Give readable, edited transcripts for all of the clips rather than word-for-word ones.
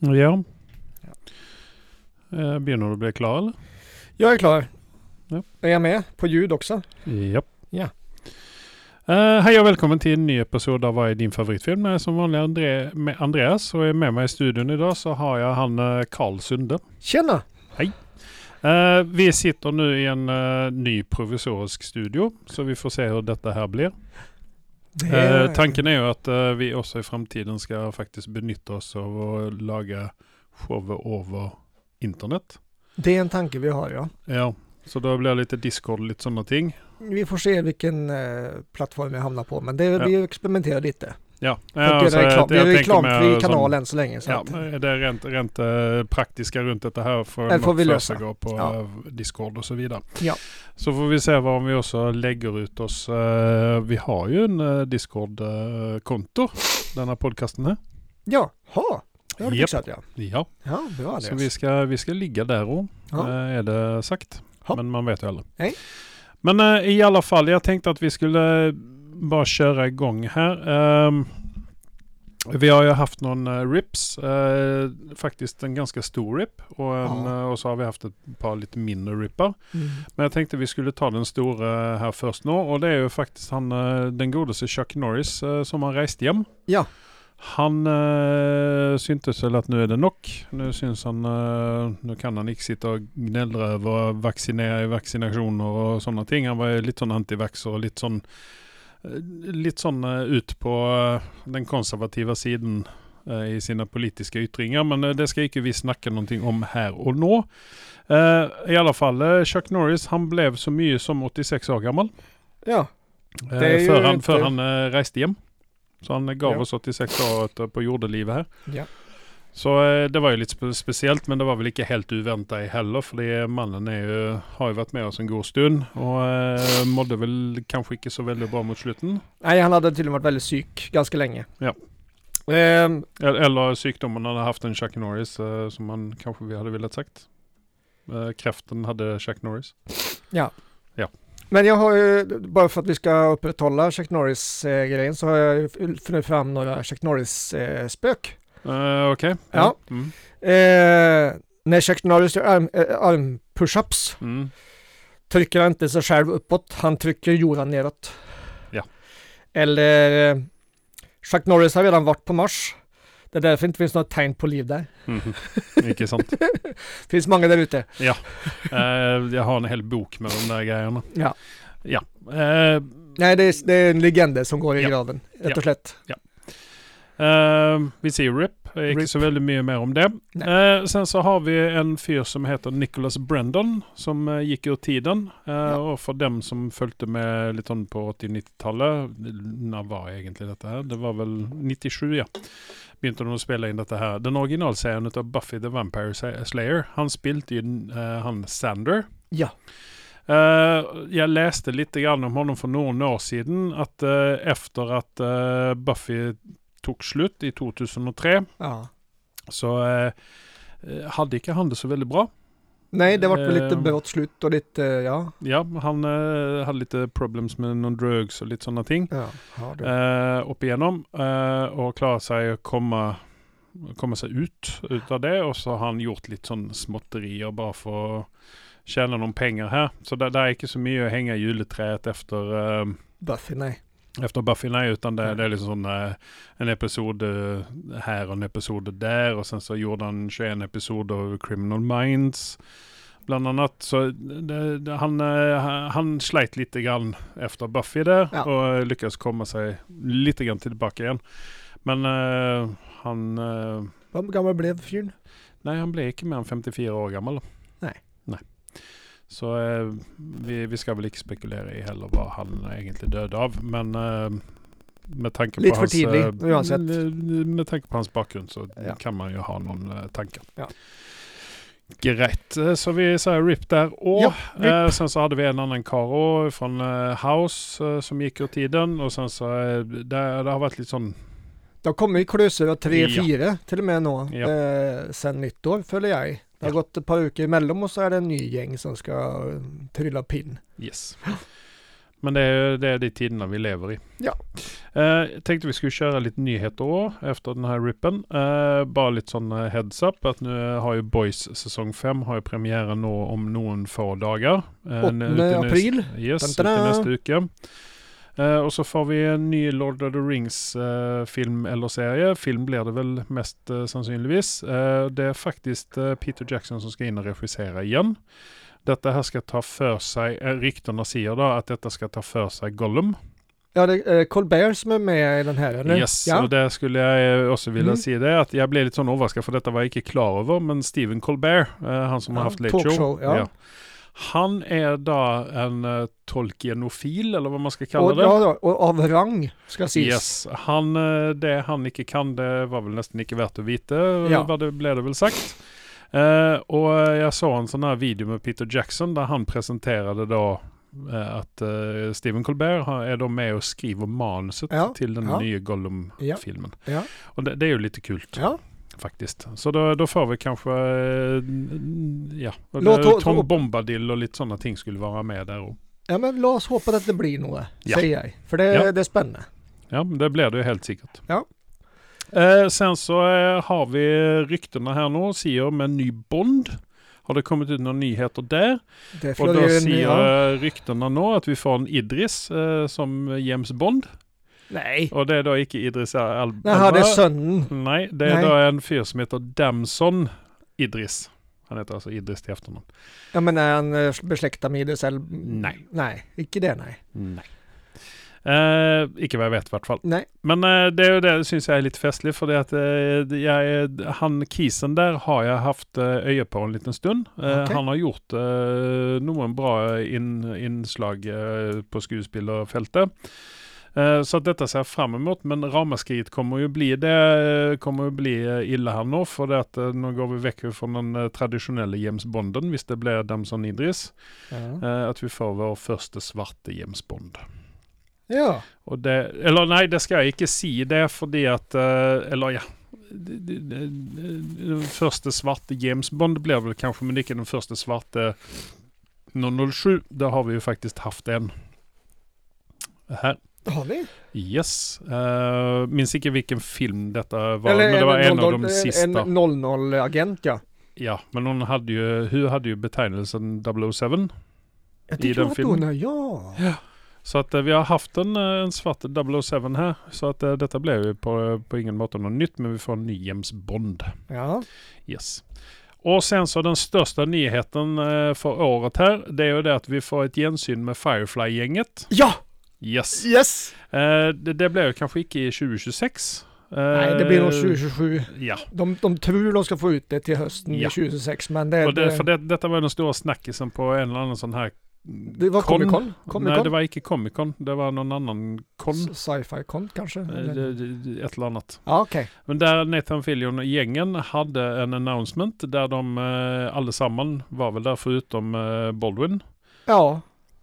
Ja. Begynner du bli klar, eller? Jag är klar. Ja. Är jag med på ljud också? Japp. Ja. Hej og velkommen til en ny episode av Hva er din favorittfilm? Jeg er som vanlig Andreas, og med meg i studion i dag så har jeg han Carl Sunde. Tjena! Hei. Vi sitter nu i en ny provisorisk studio, så vi får se hvordan dette her blir. Tanken er jo at vi også i fremtiden skal faktisk benytte oss av å lage showet over internett. Det är en tanke vi har, ja. Ja, så då blir det lite Discord och lite sådana ting. Vi får se vilken plattform vi hamnar på, men vi experimenterar lite. Ja, Det är reklamfri kanal än så länge. Så ja, att, det är rent praktiska runt detta här får vi lösa gå på Discord och så vidare. Ja. Så får vi se vad om vi också lägger ut oss. Vi har ju en Discord-konto, den här podcasten här. Ja, det har du fixat, ja. Ja. Ja, bra det. Så vi ska ligga där och är det sagt. Ja. Men man vet ju aldrig. Nej. Men i alla fall, jag tänkte att vi skulle bara köra igång här. Vi har ju haft någon rips, faktiskt en ganska stor rip och så har vi haft ett par lite mindre rippar. Men jag tänkte vi skulle ta den stora här först nu, och det är ju faktiskt den godaste Chuck Norris som har rest hem. Ja. Han syntes väl att nu är det nok. Nu syns han, nu kan han inte sitta och gnällra över vaccinationer och sådana ting. Han var ju lite sån antivaxer och lite sån ut på den konservativa sidan i sina politiska yttringar. Men det ska inte vi snacka någonting om här och nå. I alla fall, Chuck Norris, han blev så mycket som 86 år gammal. Ja. För han reste hem. Så han gav oss 86 år på jordelivet här. Ja. Så det var ju lite speciellt, men det var väl inte helt uväntat heller, för det mannen har ju varit med oss en god stund och mådde väl kanske inte så väldigt bra mot slutten. Nej, han hade till och med varit väldigt syk ganska länge. Ja. Eller sjukdomen hade haft en Chuck Norris som man kanske vi hade velat sagt. Kräften hade Chuck Norris. Ja. Ja. Men jag har ju, bara för att vi ska upprätthålla Chuck Norris-grejen, så har jag funnit fram några Chuck Norris-spök. Okej. Ja. När Chuck Norris gör arm push-ups trycker han inte sig själv uppåt, han trycker jorden neråt. Ja. Eller Chuck Norris har redan varit på Mars. Det är därför inte finns något tegn på liv där. Inte sant. Finns många där ute. Ja. Jag har en hel bok med de där grejerna. Ja. Ja. Nej, det är en legend som går i graven, rätt och slätt. Ja. Vi ser RIP. Inte så väldigt mycket mer om det. Sen så har vi en fyr som heter Nicholas Brendon som gick ur tiden. Och för dem som följde med lite på 80-90-talet, när var egentligen detta här? Det var väl 97, ja. Begynte de att spela in detta här. Den originalserien av Buffy the Vampire Slayer. Han spelade ju han Sander. Ja. Jag läste lite grann om honom för några år sedan, att efter att Buffy tog slut i 2003 så hade inte han det så väldigt bra. Nej, det var väl lite brått slut och lite, Ja, han hade lite problems med någon drugs och lite sådana ting. Upp igenom och klarade sig att komma sig ut av det, och så har han gjort lite sån småtterier bara för att tjäna någon pengar här. Så där är inte så mycket att hänga juleträet efter Buffy, nej. Efter Buffy, nej, utan det är liksom en episod här och en episod där, och sen så gjorde han 21 episoder av Criminal Minds bland annat. Så han slet lite grann efter Buffy där och lyckades komma sig lite grann tillbaka igen. Men han... Vad gammal blev fyren? Nej, han blev inte mer än 54 år gammal. Nej. Så vi ska väl inte spekulera i heller vad han egentligen död av, men med tanke på hans med tanke på hans bakgrund så kan man ju ha någon tanke. Ja. Grejt. Så vi säger RIP där. Och sen så hade vi en annan karo från House som gick ur tiden, och sen så det har varit lite sån. Det har kommit klöser av 3-4 till och med nu sen nyttår, följer jag. Det har gått ett par veckor emellan, och så är det en ny gäng som ska trilla pinn. Yes. Men det är de tiderna vi lever i. Ja. Jeg tenkte vi skulle kjøre litt nyheter også, efter denne rippen. Bare litt sånn heads up, at nå har jo Boys sesong 5 har jo premiere nå om noen få dager. 8. april. Yes, til neste uke. Og så får vi en ny Lord of the Rings-film eller serie. Film blir det vel mest sannsynligvis. Det er faktisk Peter Jackson som skal inn og regissere igjen. Dette her skal ta for seg, rykterne sier da at dette skal ta for seg Gollum. Ja, det er Colbert som er med i den her, eller? Yes, og det skulle jeg også ville si det, at jeg ble litt sånn overrasket, for dette var jeg ikke klar over, men Stephen Colbert, han som har hatt Late Show, han er da en tolkienofil, eller hva man skal kalle det. Og av rang, skal sies. Yes, det han ikke kan, det var vel nesten ikke verdt å vite, hva det ble det vel sagt. Og jeg så en sånn her video med Peter Jackson, der han presenterer det da, at Stephen Colbert er da med og skriver manuset til den nye Gollum-filmen. Og det er jo litt kult, faktisk. Så da får vi kanskje Tom Bombadil og litt sånne ting skulle være med der også. Ja, men la oss håpe at det blir noe, sier jeg. For det er spennende. Ja, det blir det jo helt sikkert. Ja. Sen så har vi ryktene her nå, sier med en ny Bond. Har det kommet ut noen nyheter der? Og da sier ryktene nå at vi får en Idris som James Bond. Nei. Og det er da ikke Idris Elba. Nei, det er sønnen. Nei, det er da en fyr som heter Damson Idris. Han heter altså Idris til efternavn. Ja, men er han beslektet med Idris Elba? Nei. Nei, ikke det, nei. Nei. Ikke hva jeg vet i hvert fall. Nei. Men det er jo det synes jeg er litt festlig, fordi at han Kisen der har jeg haft øye på en liten stund. Han har gjort noen bra innslag på skuespillerfeltet. Så at dette ser jeg frem imot, men ramaskriet kommer jo bli ille her nå, for det at nå går vi vekk fra den tradisjonelle James Bonden, hvis det blir Damson Idris, at vi får vår første svarte James Bond. Ja. Og det skal jeg ikke si det, fordi at den første svarte James Bond blir vel kanskje, men ikke den første svarte 007. Da har vi jo faktisk haft en her. Har vi? Yes. Minns ikke hvilken film dette var, men det var en av de siste. En 00-agent, ja. Ja, men hun hadde jo betegnelsen 007 i den filmen. Ja. Så at vi har haft en svart 007 her, så at dette ble jo på ingen måte noe nytt, men vi får en ny James Bond. Ja. Yes. Og sen så den største nyheten for året her, det er jo det at vi får et gjensyn med Firefly-gjenget. Ja! Yes. Det ble jo kanskje ikke i 2026. Nei, det blir nog 2027. Ja. De tror de skal få ut det til høsten i 2026, men dette var jo den store snakkisen på en eller annen sånn her. Det var Comic-Con? Nei, det var ikke Comic-Con. Det var noen annen con. Sci-fi-con, kanskje? Et eller annet. Ja, ok. Men der Nathan Fillion-gjengen hadde en announcement der de alle sammen var vel der foruten Baldwin. Ja.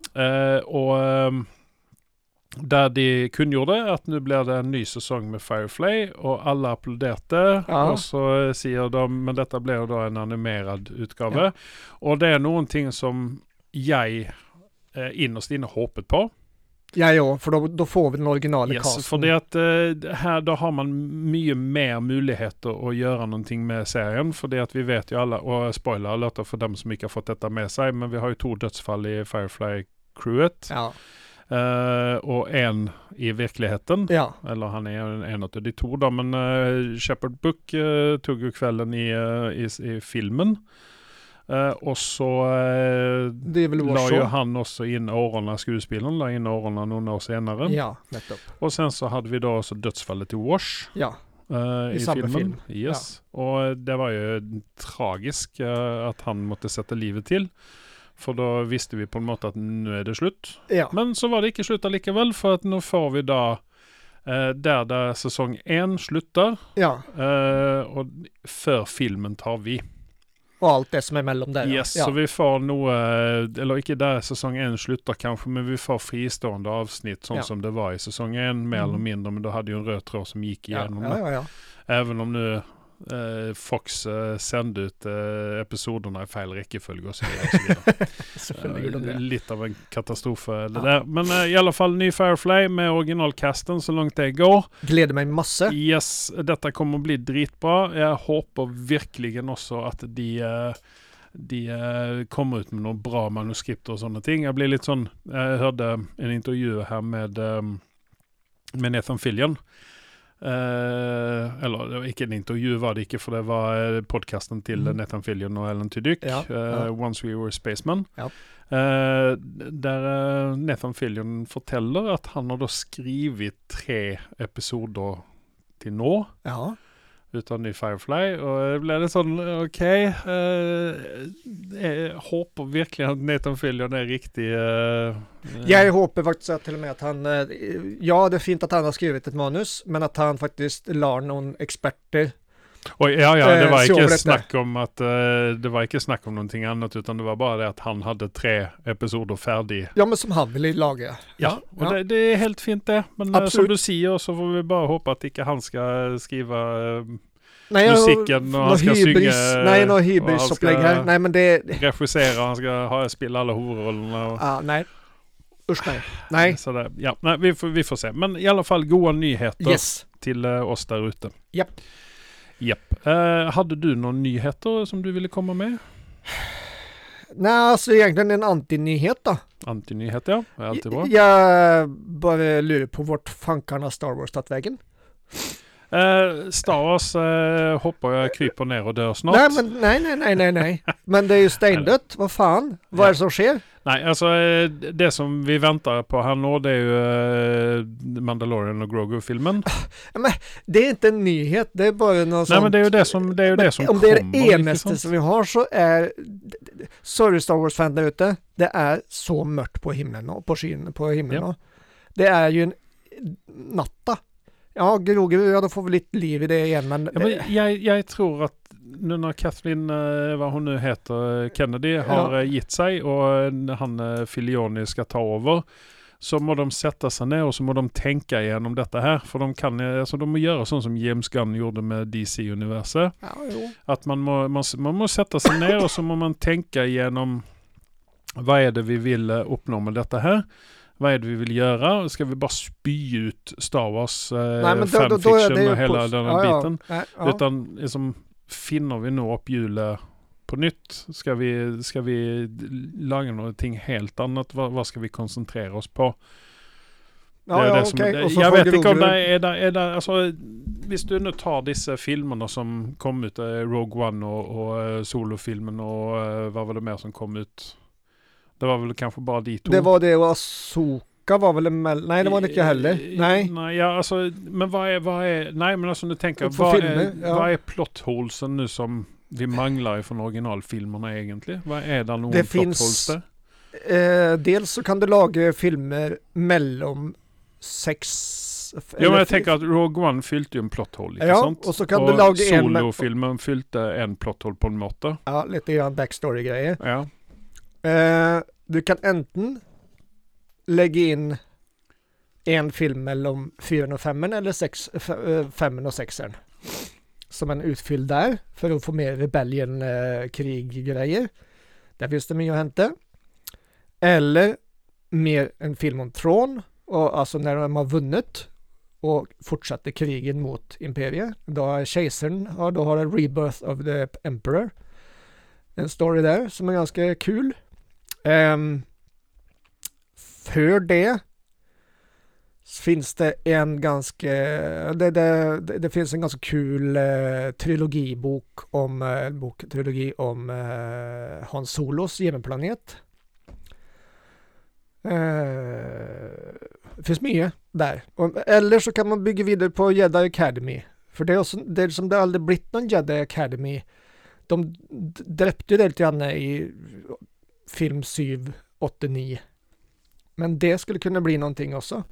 Og der de kunngjorde at nå blir det en ny sesong med Firefly, og alle applauderte, og så sier de, men dette blir jo da en animerad utgave. Og det er noen ting som jeg innerst inne håpet på. Ja, for da får vi den originale casten. Yes, fordi at her da har man mye mer muligheter å gjøre noen ting med serien, fordi at vi vet jo alle, og spoiler alerter for dem som ikke har fått dette med seg, men vi har jo 2 dødsfall i Firefly-crewet. Ja. Og en i virkeligheten. Ja. Eller han er en av de 2 da, men Shepard Book tog jo kvelden i filmen. Og så la jo han også inn årene, skuespilleren la inn årene noen år senere. Ja, nettopp. Og sen så hadde vi da også dødsfallet til Wash. Ja, i samme filmen. Film. Yes. Ja. Og det var jo tragisk at han måtte sette livet til. For da visste vi på en måte at nå er det slutt. Ja. Men så var det ikke slutt allikevel, for at nå får vi da der sesong 1 slutter, og før filmen tar vi. Og alt det som er mellom der. Yes, så vi får noe, eller ikke der sesong 1 slutter kanskje, men vi får fristående avsnitt, sånn som det var i sesong 1, mer eller mindre, men da hadde jo en rød tråd som gikk igjennom. Ja. Även om nu Fox sendte ut episoderna i feil rekkefølge og så videre. Litt av en katastrofe det der. Men i alle fall ny Firefly med originalcasten så langt det går. Gleder meg masse. Yes, dette kommer å bli dritbra. Jeg håper virkelig også at de kommer ut med noen bra manuskripter og sånne ting. Jeg hørte en intervju her med Nathan Fillion. Eller det var ikke en intervju, var det ikke, for det var podcasten til Nathan Fillion og Ellen Tudyk, Once We Were Spaceman. Der Nathan Fillion forteller at han har da skrivet 3 episoder til nå. Ja. Uten ny Firefly, og det ble litt sånn, ok, jeg håper virkelig at Nathan Fillion er riktig. Jeg håper faktisk at til og med at han, ja, det er fint at han har skrivet et manus, men at han faktisk lar noen eksperter ja, det var ikke snakk om at det var ikke snakk om noe annet, utan det var bare det at han hadde 3 episoder ferdig. Ja, men som han ville lage. Ja, og det er helt fint det. Men som du sier, så får vi bare håpe at ikke han skal skrive musikken, og han skal synge. Nei, noe hybrisopplegg her. Nei, men det regissere, han skal spille alle hovedrollene. Nei. Usch, nei. Så det, ja, nei, vi får se. Men i alle fall gode nyheter til oss der ute. Japp. Hadde du noen nyheter som du ville komme med? Nei, altså egentlig en antinyhet da. Antinyhet, ja. Det er alltid bra. Jeg bare lurer på vårt fankarna Star Wars tatt veggen. Star Wars hopper jeg kryper ned og dør snart. Nei. Men det er jo steindødt. Hva faen? Hva er det som skjer? Nei, altså det som vi venter på her nå, det er jo Mandalorian og Grogu-filmen. Men det er ikke en nyhet, det er bare noe sånt. Nei, men det er jo det som kommer. Om det er det eneste som vi har, så er sorry Star Wars-fan der ute, det er så mørkt på himmelen nå, på skyene på himmelen nå. Det er jo en natta. Ja, Grogu, ja, da får vi litt liv i det igjen, men jeg tror at nu når Kathleen, hva hun nu heter, Kennedy, har gitt seg, og han Filoni skal ta over, så må de sette seg ned, og så må de tenke igjennom dette her, for de må gjøre sånn som James Gunn gjorde med DC-universet. At man må sette seg ned, og så må man tenke igjennom hva er det vi vil oppnå med dette her? Hva er det vi vil gjøre? Skal vi bare spy ut Star Wars fanfiction og hele denne biten? Utan liksom, finner vi nå opp hjulet på nytt? Skal vi lage noe ting helt annet? Hva skal vi konsentrere oss på? Jeg vet ikke om det er altså, hvis du nå tar disse filmene som kom ut, Rogue One og solofilmen, og hva var det mer som kom ut? Det var vel kanskje bare de 2. Det var det, og Ahsoka var vel nei, det var det ikke heller. Nei, ja, altså, men hva er nei, men altså, du tenker, hva er plot holesen nu som vi mangler fra originalfilmerne egentlig? Hva er det noen plot holes der? Dels så kan du lage filmer mellom 6... Ja, men jeg tenker at Rogue One fylte jo en plot hole, ikke sant? Og så kan du lage solofilmen fylte en plot hole på en måte. Ja, litt grann backstory-greier. Ja. Du kan enten legge inn en film mellom 4 og 5 eller 5 og 6 som en utfyll der for å få mer rebellion-krig-greier. Der finnes det mye å hente. Eller mer en film om Tron, og altså når de har vunnet og fortsetter krigen mot imperiet. Da er Kejseren, og da har det Rebirth of the Emperor. En story der som er ganske kul. Før det finns det en ganske det finns en ganske kul trilogibok om trilogi om Han Solos hjemmeplanet. Det finns mye der. Eller så kan man bygge videre på Jedi Academy. For det er også, det er som det aldri blitt noen Jedi Academy. De drepte jo det litt grann i film 7, 8, 9. Men det skulle kunne bli någonting også.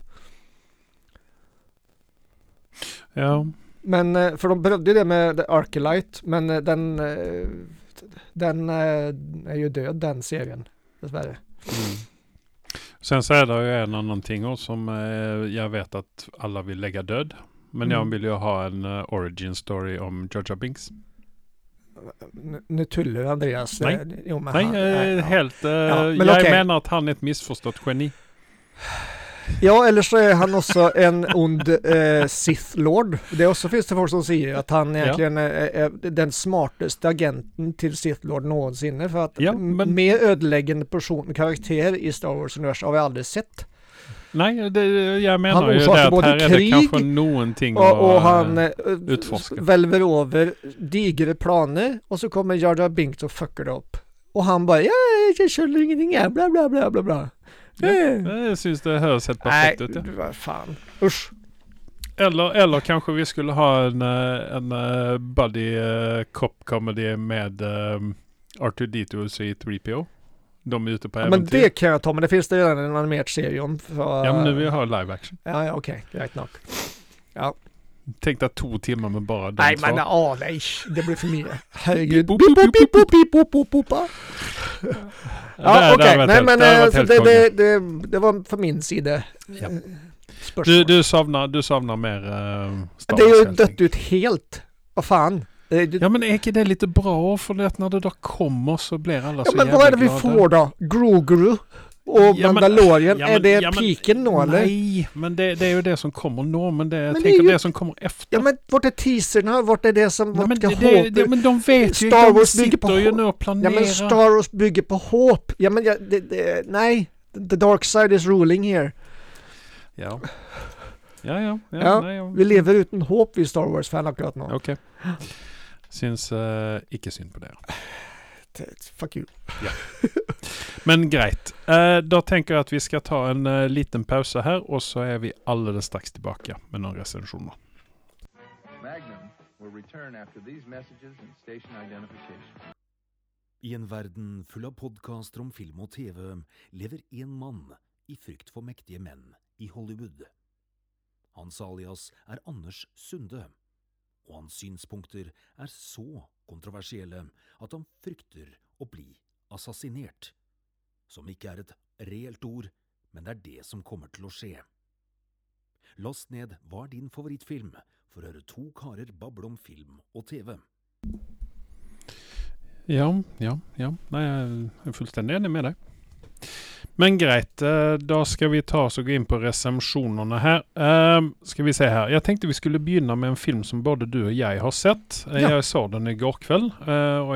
Ja. Men, for de prøvde det med Archelite, men den er jo død, den serien, dessverre. Sen så är det ju en annan ting som jag vet att alla vill lägga död. Men jag vill ju ha en origin story om Jar Jar Binks. Nu tuller Andreas. Nej, helt... men jag menar att han är ett missförstått geni. Ja, eller så är han också en ond Sith Lord. Det också finns det folk som säger att han egentligen är den smartaste agenten till Sith Lord någonsin. För att mer ödeläggande karaktär i Star Wars-universum har vi aldrig sett. Nej, jag menar han ju det att här är det kanske någonting och han utforska. Välver över digre planer och så kommer Jar Jar Binks och fuckar det upp. Och han bara, jag känner ingenting här, bla bla bla bla bla. Jag syns det hörs helt perfekt ut. Nej, vad fan. Usch. Eller kanske vi skulle ha en buddy cop comedy med R2D2 och C3PO. De är ute på äventyr. Men det kan jag ta, men det finns det redan en animerad serie om. Ja, men nu vill jag ha live action. Ja, okej. Right nog. Ja. Tänk dig 2 timmar med bara de nej, två. Nej, det blir för mycket. Herregud. Ja, okej. Nej, men det var för min sida. Ja. Du savnar mer Star Wars. Det är ju dött ut helt. Vad fan? Ja, men är inte det lite bra för att när det då kommer så blir alla så jävla glada. Men vad är det vi får då? Grogu och Mandalorian, är det piken nå eller? Nej, men det är ju det som kommer nå, men jag tänker det som kommer efter. Ja, men vart är teaserna? Vart är det som men de vet ju, Star Wars bygger på ju nu och planerar. Ja, men Star Wars bygger på hopp. Ja, men nej, the dark side is ruling here. Ja. Vi lever utan hopp i Star Wars-fan akkurat nu. Okej. Syns icke synd på det. Fuck you. Ja. Men grejt. Då tänker jag att vi ska ta en liten paus här och så är vi alldeles strax tillbaka med några recensioner. Magnum will return after these messages and station identification. I en verden full av podcaster om film og TV lever en mann i frykt for mektige menn i Hollywood. Hans alias er Anders Sunde, og hans synspunkter er så kontroversielle at han frykter å bli assassinert. Som ikke er et reelt ord, men det er det som kommer til å skje. Last ned hva er din favorittfilm for å høre 2 karer bable om film og TV. Ja. Nej, jag är fullständigt enig med dig. Men grejt, då ska vi ta oss och gå in på recensionerna här. Ska vi se här. Jag tänkte vi skulle begynna med en film som både du och jag har sett. Jag såg den igår kväll. Och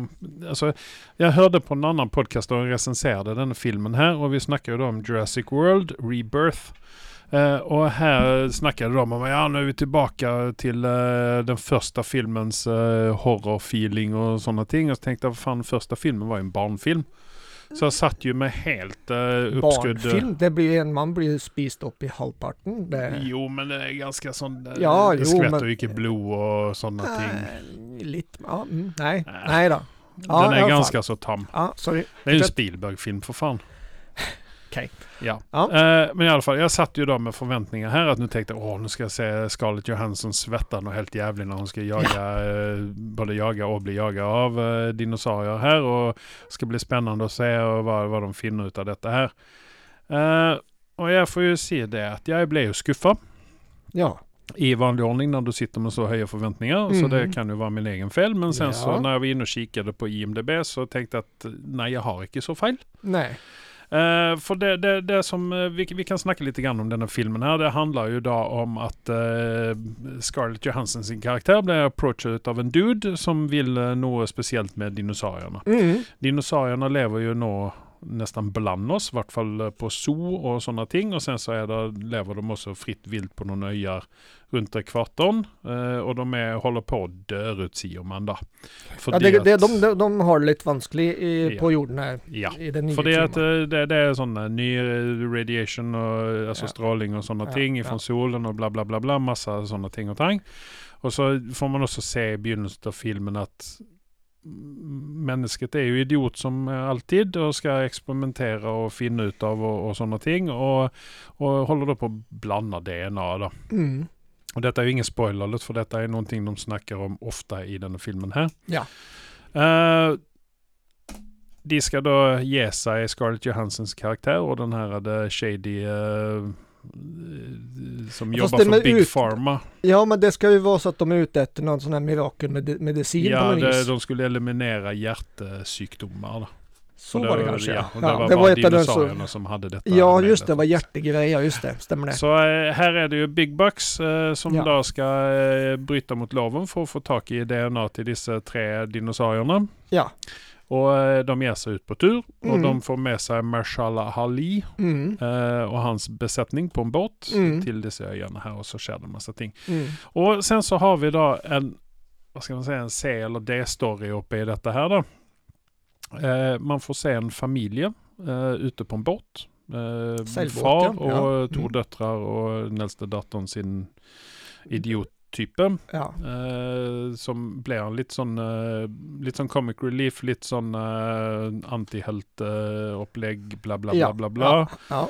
jag hörde på en annan podcast och recenserade den filmen här. Och vi snackade då om Jurassic World, Rebirth. Och här snackade de om nu är vi tillbaka till den första filmens horrorfeeling och sådana ting. Och så tänkte jag, fan, första filmen var ju en barnfilm. Så jag satt ju med helt uppskrudd... Barnfilm? Man blir spist upp i halvparten. Jo, men det är ganska sån... det skvätter ju inte blod och sådana ting. Lite, nej då. Ja, den är ganska så tam. Ja, sorry. Det är ju en Spielberg-film för fan. Okej. Ja. Men i alla fall, jag satt ju då med förväntningar här att nu tänkte nu ska jag se Scarlett Johansson svetta och helt jävligt när hon ska både jaga och bli jagad av dinosaurier här, och ska bli spännande att se vad de finner ut av detta här. Och jag får ju se det att jag blev ju skuffad. Ja. I vanlig ordning när du sitter med så höga förväntningar. Så det kan ju vara min egen fel. Men sen så när jag var inne och kikade på IMDb så tänkte jag att nej, jag har inte så fel. Nej. För det som vi kan snacka lite grann om den här filmen här, det handlar ju då om att Scarlett Johansson, sin karaktär, blir approachad av en dude som vill nå speciellt med dinosaurierna. Dinosaurierna lever ju nå nästan bland oss, i vart fall på zoo och sådana ting, och sen så lever de också fritt vilt på några öar runt ekvatorn, och de håller på att dö ut, säger man då. De har lite vanskligt på jorden här. Ja, i den nya för det är sån ny radiation och alltså strålning och sådana ting ifrån solen och bla bla bla bla, massa sådana ting och tang. Och så får man också se i begynnelsen av filmen att människet är ju idiot som alltid och ska experimentera och finna ut av och sådana ting, och håller då på att blanda DNA då. Och detta är ju ingen spoiler, för detta är någonting de snackar om ofta i den filmen här. Ja. De ska då ge sig Scarlett Johanssons karaktär och den här shady som jobbar för Big Pharma. Ja, men det ska ju vara så att de är ute efter någon sån här mirakelmedicin på något vis. De skulle eliminera hjärtsjukdomar då. Så var det kanske. Ja, det var dinosaurierna som hade detta. Ja, just det, var hjärtegrejer, just det, stämmer det. Så här är det ju Big Bucks som då ska bryta mot loven för att få tag i DNA till dessa 3 dinosaurierna. Ja. Och de ger sig ut på tur och de får med sig Mahershala Ali och hans besättning på en båt till dessa öarna här, och så sker det en massa ting. Och sen så har vi då en en C eller D-story uppe i detta här då. Man får se en familj ute på en båt. Far och 2 döttrar och den äldste dottern sin idiottype. Ja. Som blir en litt sånn comic relief, litt sånn antihelt-opplegg, bla bla bla bla. Ja.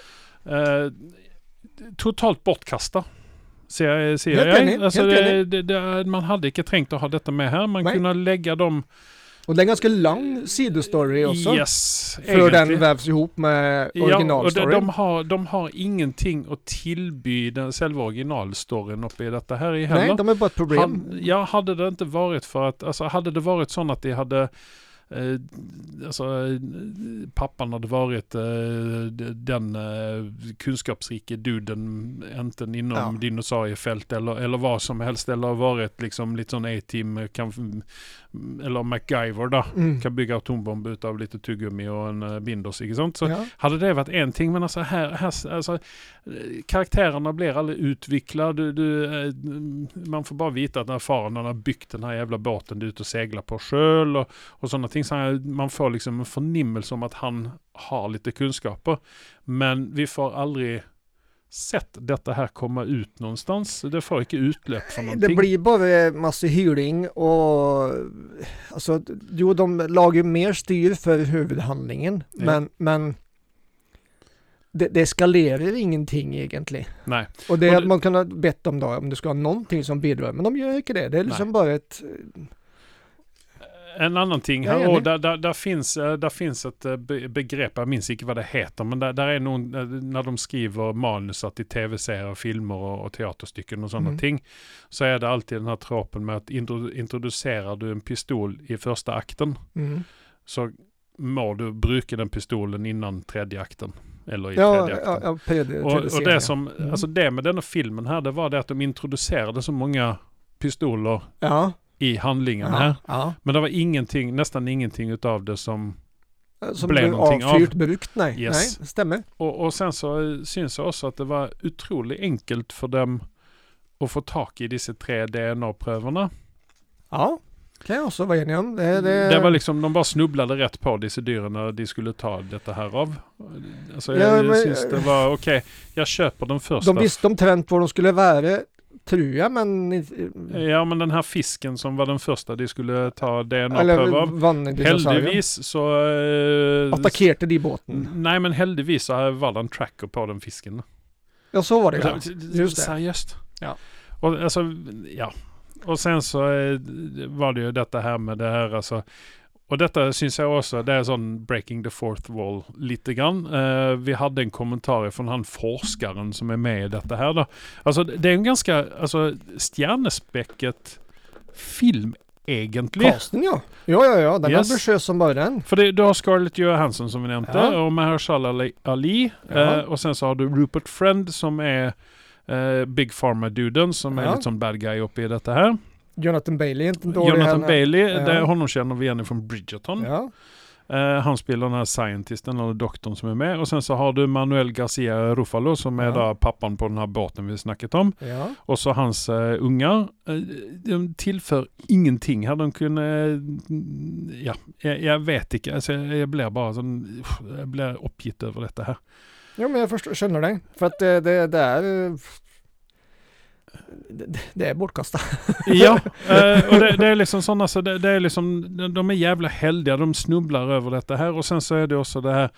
Totalt bortkasta. Sier jeg. Altså, man hadde ikke trengt å ha dette med her. Man kunne legge dem. Och det är en ganska lång sidostory också. Yes, för den vävs ihop med originalstoryn. Ja, de har ingenting att tillby den själva originalstoryn uppe i detta här i heller. Nej, de är bara ett problem. Hade det inte varit för att, alltså hade det varit så att de hade pappan hade varit den kunskapsrike duden enten inom dinosauriefält eller vad som helst, eller varit liksom lite sån A-team eller MacGyver då, kan bygga atombomb ut av lite tuggummi och en binders, inte sånt. Så hade det varit en ting, men alltså här alltså, karaktärerna blir aldrig utvecklade. Man får bara veta att när faren har byggt den här jävla båten ut och seglar på sjöl och sådana ting, så man får liksom en förnimmelse om att han har lite kunskaper, men vi får aldrig sett detta här komma ut någonstans. Det får inte utlöp för någonting. Det blir bara massa hyring och alltså, de lagar mer styr för huvudhandlingen, men det eskalerar ingenting egentligen. Nej. Och det man kan ha bett om då, om det ska ha någonting som bidrar, men de gör inte det. Det är liksom bara ett... En annan ting här, och där finns ett begrepp, jag minns inte vad det heter, men där är nog när de skriver manusat i tv-serier, filmer och teaterstycken och sådana ting, så är det alltid den här tropen med att introducerar du en pistol i första akten, så må du bruka den pistolen innan tredje akten. Eller i tredje akten. Och det som, alltså det med denna filmen här, det var det att de introducerade så många pistoler i handlingen här. Ja. Men det var nästan ingenting utav det som blev någonting av. Brukt, nej. Yes. Nej, stämmer. Och sen så syns det också att det var otroligt enkelt för dem att få tag i dessa 3 DNA-prövorna. Ja, kan jag också vara enig om. Det var liksom, de bara snubblade rätt på dessa dyren när de skulle ta detta här av. Alltså jag syns det var okej. Jag köper den första. De visste om trend var de skulle vara, tror jag, men... Ja, men den här fisken som var den första de skulle ta DNA-pröv av. Heldigvis så... attackerade de båten. Nej, men heldigvis så var det en tracker på den fisken. Ja, så var det. Ja. Just det. Seriöst. Ja. Och alltså, ja. Och sen så var det ju detta här med det här, alltså... Och detta syns jag också, det är sån breaking the fourth wall lite grann. Vi hade en kommentar från han forskaren som är med i detta här då. Alltså det är en ganska stjärnespäcket film egentligen. Casting, ja. Ja. Den är ambitiös som bara den. För du har Scarlett Johansson som vi nämnde och Mahershala Ali. Och sen så har du Rupert Friend som är Big Pharma-duden som är lite som bad guy uppe i detta här. Jonathan Bailey, honom känner vi igen från Bridgerton. Ja. Han spelar den här scientisten eller doktorn som är med. Och sen så har du Manuel Garcia Ruffalo som är då pappan på den här båten vi snackat om. Ja. Och så hans ungar. De tillför ingenting här. De kunde... jag vet inte. Alltså, jag blir bara sån... Jag blir uppgitt över detta här. Ja, men jag känner det. För att det är... Det är bortkastat. Ja, och det är liksom sådana, så det är liksom, de är jävla heldiga, de snubblar över detta här, och sen så är det också det här,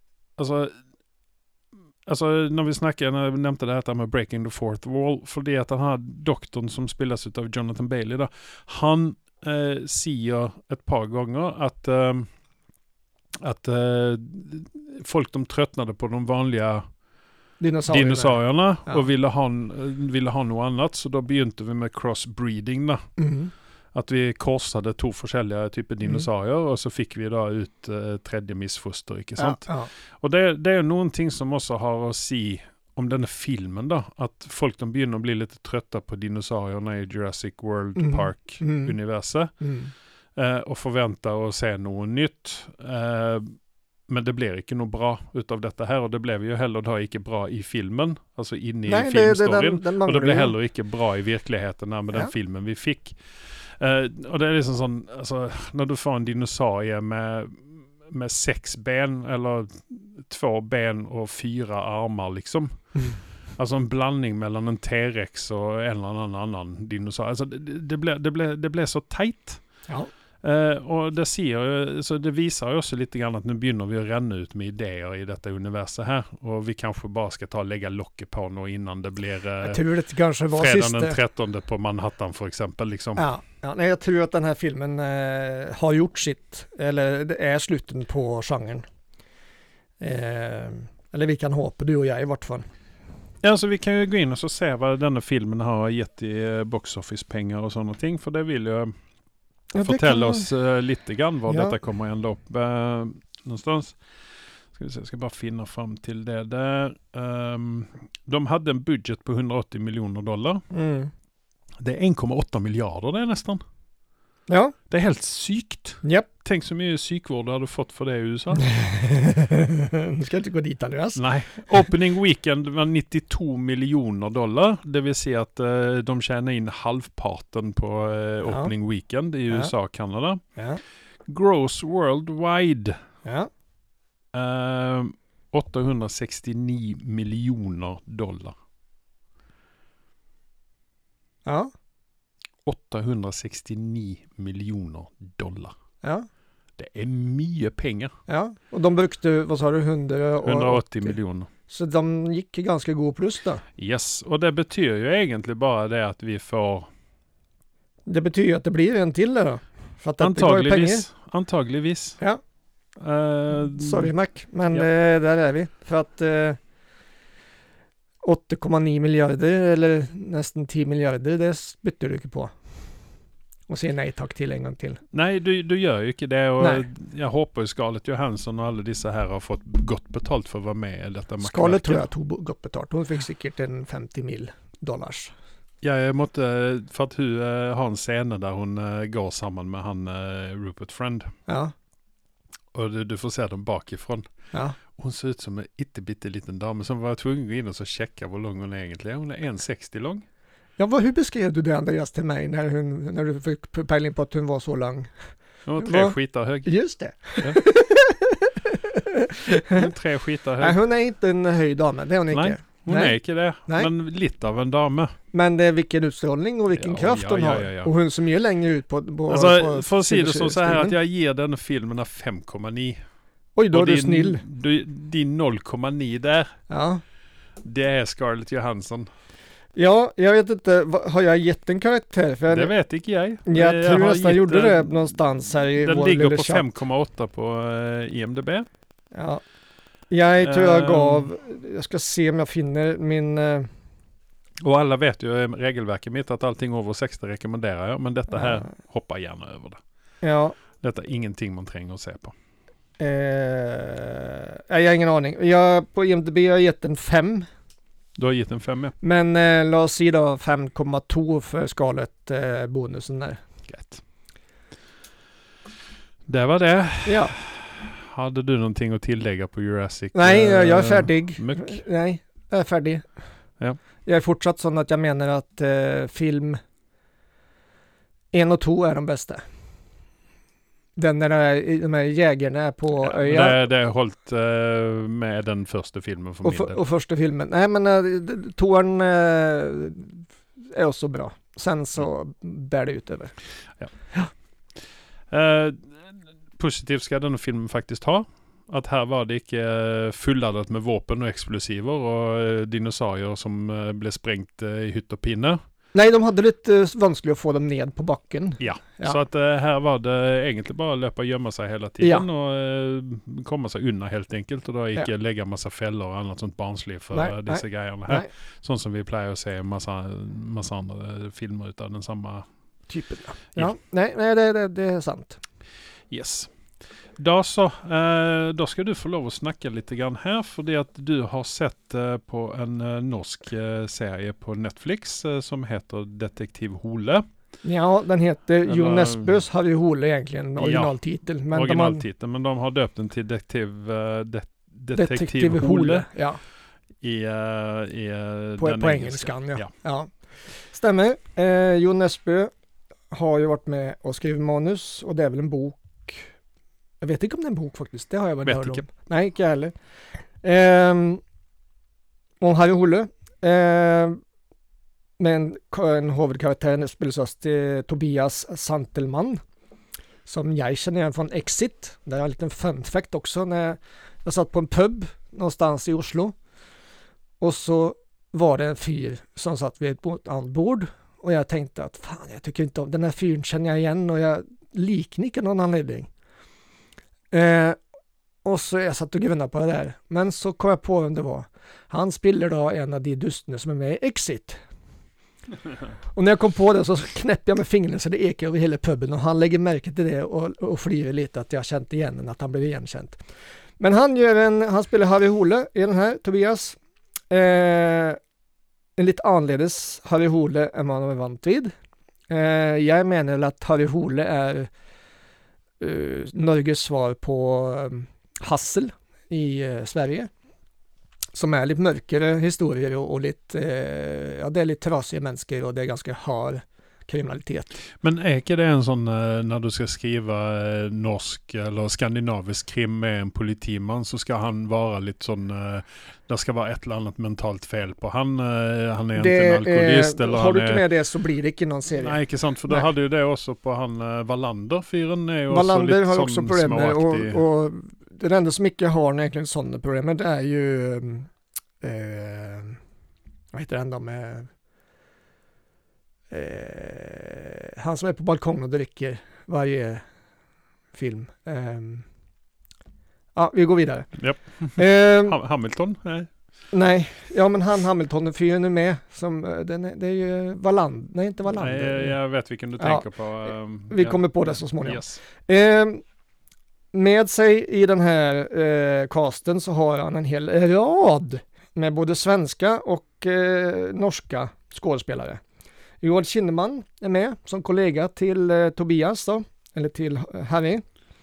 alltså när vi nämnde det här med breaking the fourth wall, för det att den här doktorn som spelas av Jonathan Bailey då, han säger ett par gånger att folk de tröttnade på de vanliga dinosaurierna och ville ha något annat, så då begynte vi med crossbreeding da. At vi korsade 2 forskjellige typer dinosaurier, og så fikk vi da ut tredje misfoster, ikke sant? Og det er jo noen ting som også har å si om denne filmen da, at folk de begynner å bli litt trøtte på dinosaurierna i Jurassic World Park-universet, og forventer å se noe nytt. Men det blir ikke noe bra ut av dette her, og det ble jo heller da ikke bra i filmen, altså inne i filmstoryen, og det ble heller ikke bra i virkeligheten med den filmen vi fikk. Og det er liksom sånn, altså, når du får en dinosaurie med 6 ben, eller 2 ben og 4 armer, liksom. Altså en blanding mellom en T-rex og en eller annen dinosaur. Altså, det ble så teit. Ja. Og det viser jo også litt grann at nå begynner vi å renne ut med ideer i dette universet her, og vi kanskje bare skal legge lokket på nå innan det blir fredagen den 13. på Manhattan for eksempel, liksom. Nej, jag tror att den här filmen har gjort sitt, eller det är slutten på genren. Eller vi kan hoppa, du och jag i vart fall. Ja, så vi kan ju gå in och så se vad denna filmen har gett i box office-pengar och sådana ting, för det vill jag fortelle oss lite grann var detta kommer ända upp någonstans. Ska vi se, jag ska bara finna fram till det där. De hade en budget på $180 miljoner. Det är 1,8 miljarder det nästan. Ja. Det är helt sykt. Yep. Tänk så mycket psykvård du hade fått för det i USA. Nu ska inte gå dit, Andreas. Nej. Opening weekend var $92 miljoner. Det vill säga att de tjänar in halvparten på opening weekend i USA och Kanada. Ja. Gross worldwide. Ja. $869 miljoner. Ja. $869 miljoner. Ja. Det är mycket pengar. Ja, och de brukte, vad sa du, 180 miljoner. Så de gick ganska god plus då. Yes, och det betyder ju egentligen bara det att vi får... Det betyder att det blir en till då. För att Antagligen. Ja. Sorry Mac, men där är vi. För att 8,9 miljarder eller nästan 10 miljarder, det bytter du inte på. Och säger nej tack till en gång till. Nej, du gör ju inte det. Och jag hoppas ju Scarlett Johansson och alla dessa här har fått gott betalt för att vara med i detta. Scarlett tror jag tog gott betalt. Hon fick säkert en $50 miljoner. Ja, jag måste, för att hon har en scen där hon går samman med han Rupert Friend. Ja. Och du får se dem bakifrån. Ja. Hon ser ut som en ittebitte liten dam som var tvungen att gå in och så checka hur lång hon är egentligen. Hon är 1,60 lång. Ja, hur beskrev du det, Andreas, till mig när du fick pejling på att hon var så lång? Hon var 3 skitar hög. Just det. Ja. 3 skitar hög. Nej, hon är inte en höjd dame, det är hon inte. Nej, hon är inte det. Nej. Men lite av en dame. Men det är vilken utstrålning och vilken kraft hon har. Ja. Och hon som är längre ut på alltså, för att säga det så här att jag ger den filmen 5,9. Oj, då är du snill. Din 0,9 där. Ja. Det är Scarlett Johansson. Ja, jag vet inte. Har jag gett en karaktär? För det vet inte jag. Jag tror nästan gjorde det någonstans här i den vår ligger på chatt. 5,8 på IMDb. Ja. Jag tror jag gav... Jag ska se om jag finner min... Och alla vet ju regelverket mitt att allting över 60 rekommenderar jag. Men detta här hoppar gärna över det. Ja. Detta är ingenting man tränger att se på. Jag har ingen aning. På IMDb har jag gett en 5. Du har gett en 5, ja. Men låt oss säga då 5,2 för skalet bonusen där. Gött. Det var det. Ja. Hade du någonting att tillägga på Jurassic? Nej, jag är färdig. Myck? Nej, jag är färdig. Ja. Jag är fortsatt sån att jag menar att film 1 och 2 är de bästa. Den när de här jägarna är på öar. Det är hållit med den första filmen för min del. Och första filmen. Nej, men tåren är också bra. Sen så bär det ut över. Ja. Positivt ska den filmen faktiskt ha. Att här var det inte fulladdat med vapen och explosiver och dinosaurier som blev sprängt i hytt och pinne. Nej, de hade lite vanskelig att få dem ned på backen. Ja. Så att här var det egentlig bare å løpe og gjemme seg hele tiden og komme seg unna helt enkelt, og da ikke legge masse feller og annet sånt barnslig for disse greiene her. Sånn som vi pleier å se i masse andre filmer ut av den samme typen. Ja. Nej, det är sant. Yes. Da skal du få lov å snakke litt grann her, fordi at du har sett på en norsk serie på Netflix som heter Detektiv Hole. Ja, den heter Jo Nesbøs Harry Hole egentligen, originaltitel. Men originaltitel, men de har döpt den till Detektiv Hole. Ja. På engelskan, ja. Stämmer. Jo Nesbø har ju varit med och skrivit manus, och det är väl en bok. Jag vet inte om det är en bok faktiskt. Det har jag väl hört om. Nej, inte heller. Och Harry Hole. Men en huvudkaraktär spelas till Tobias Santelman, som jag känner igen från Exit. Det är en liten fun fact också. När jag satt på en pub någonstans i Oslo, och så var det en fyr som satt vid ett annat bord, och jag tänkte att fan, jag tycker inte om den här fyren, känner jag igen, och jag liknickade någon anledning. Och så jag satt och grunnade på det där, men så kom jag på vem det var. Han spelar då en av de dustene som är med i Exit. Och när jag kom på det så knäppte jag med fingrarna så det ekar över hela puben, och han lägger märke till det och flyr lite att jag känt igen den, att han blev igenkänd. Men han spelar Harry Hole i den här, Tobias. En lite annorledes Harry Hole än man är vant vid. Jag menar att Harry Hole är Norges svar på Hassel i Sverige. Som är lite mörkare historier och lite, det är lite trasiga människor, och det är ganska hard kriminalitet. Men är inte det en sån, när du ska skriva norsk eller skandinavisk krim med en politiman, så ska han vara lite sån, det ska vara ett eller annat mentalt fel på han är inte en alkoholist, eller har du inte med det så blir det inte någon serie. Nej, inte sant, för då hade ju det också på han Wallander, fyren är ju Wallander också lite har också problem med, och det enda som inte har egentligen sådana problem, det är ju vad heter det ändå med han som är på balkongen och dricker varje film. Vi går vidare. Yep. Hamilton? Nej, ja, men Hamilton, fyren är med som, det är ju Wallander. Nej, inte Wallander. Nej, jag vet vilken du tänker på. Vi kommer på det så småningom. Yes. Med sig i den här casten så har han en hel rad med både svenska och norska skådespelare. Joel Kinnaman är med som kollega till Tobias då, eller till Harry.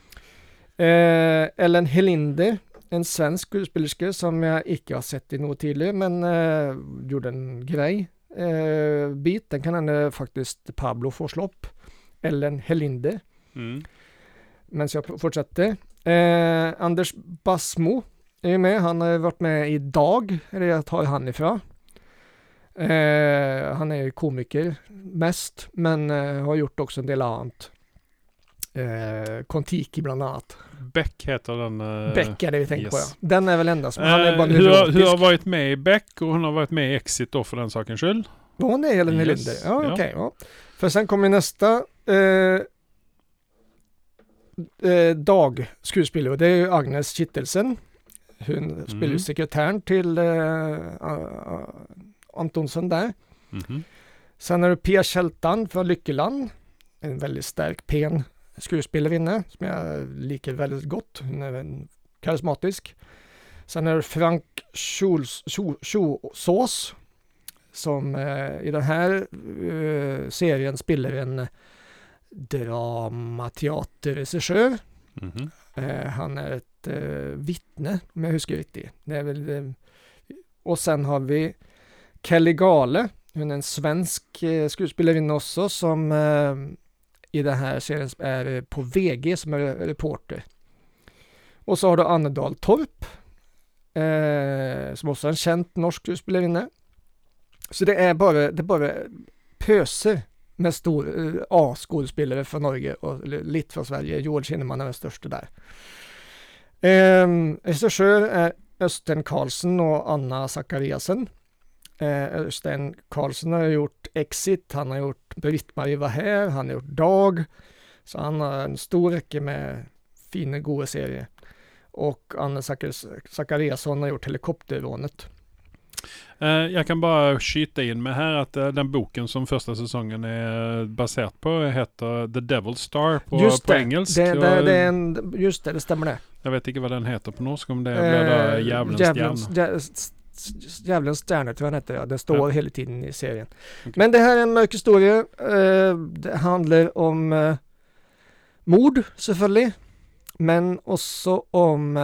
Ellen Helinder, en svensk skuespillerske som jag inte har sett i något tidigare, men gjorde en grej bit. Den kan henne faktiskt Pablo få slopp. Ellen Helinder. Men så jag fortsätter. Anders Basmo är med. Han har varit med i Dag, eller jag tar han ifrån. Han är komiker mest, men har gjort också en del annat. Kontiki bland annat. Beck heter den. Beck är det vi tänker på, ja. Den är väl enda som han är bara hur har varit med i Beck, och hon har varit med i Exit då för den sakens skull. Var hon är Ellen Helinder? Ja, okej. Ja. För sen kommer nästa Dag skuespelare, det är ju Agnes Kittelsen. Hon spelar sekreteraren till Antonsson där. Sen är det Pia Kältan från Lyckeland. En väldigt stark, pen skuespelarinna som jag liker väldigt gott. Hon är en karismatisk. Sen är det Frank Schuås som i den här serien spelar en dramateaterregissör. Han är ett vittne, om jag huskar riktigt. Det är väl, och sen har vi Kelly Gale. Hon är en svensk skuespelarinna också, som i den här serien är på VG som är reporter. Och så har du Anne Dahl Torp, som också är en känd norsk skuespelarinna. Så det är bara pöser med stor A-skådespelare från Norge och lite från Sverige. Joel Kinnaman är den största där. Regissör är Östen Karlsson och Anna Zachariasen. Øystein Karlsson har gjort Exit, han har gjort Britt-Marie var her, han har gjort Dag. Så han har en stor rekke med fine, gode serier. Och Anne Zachariasson har gjort Helikopterrånet. Jag kan bara skyta in med här att den boken som första säsongen är baserat på heter The Devil's Star på engelsk. Just det stämmer det. Jag vet inte vad den heter på norsk, om det blir Djävulens stjärna. Djävulens stjärna tror jag den heter, ja. Det står hela tiden i serien. Okay. Men det här är en mörk historia. Det handlar om mord, selvfølgelig. Men også om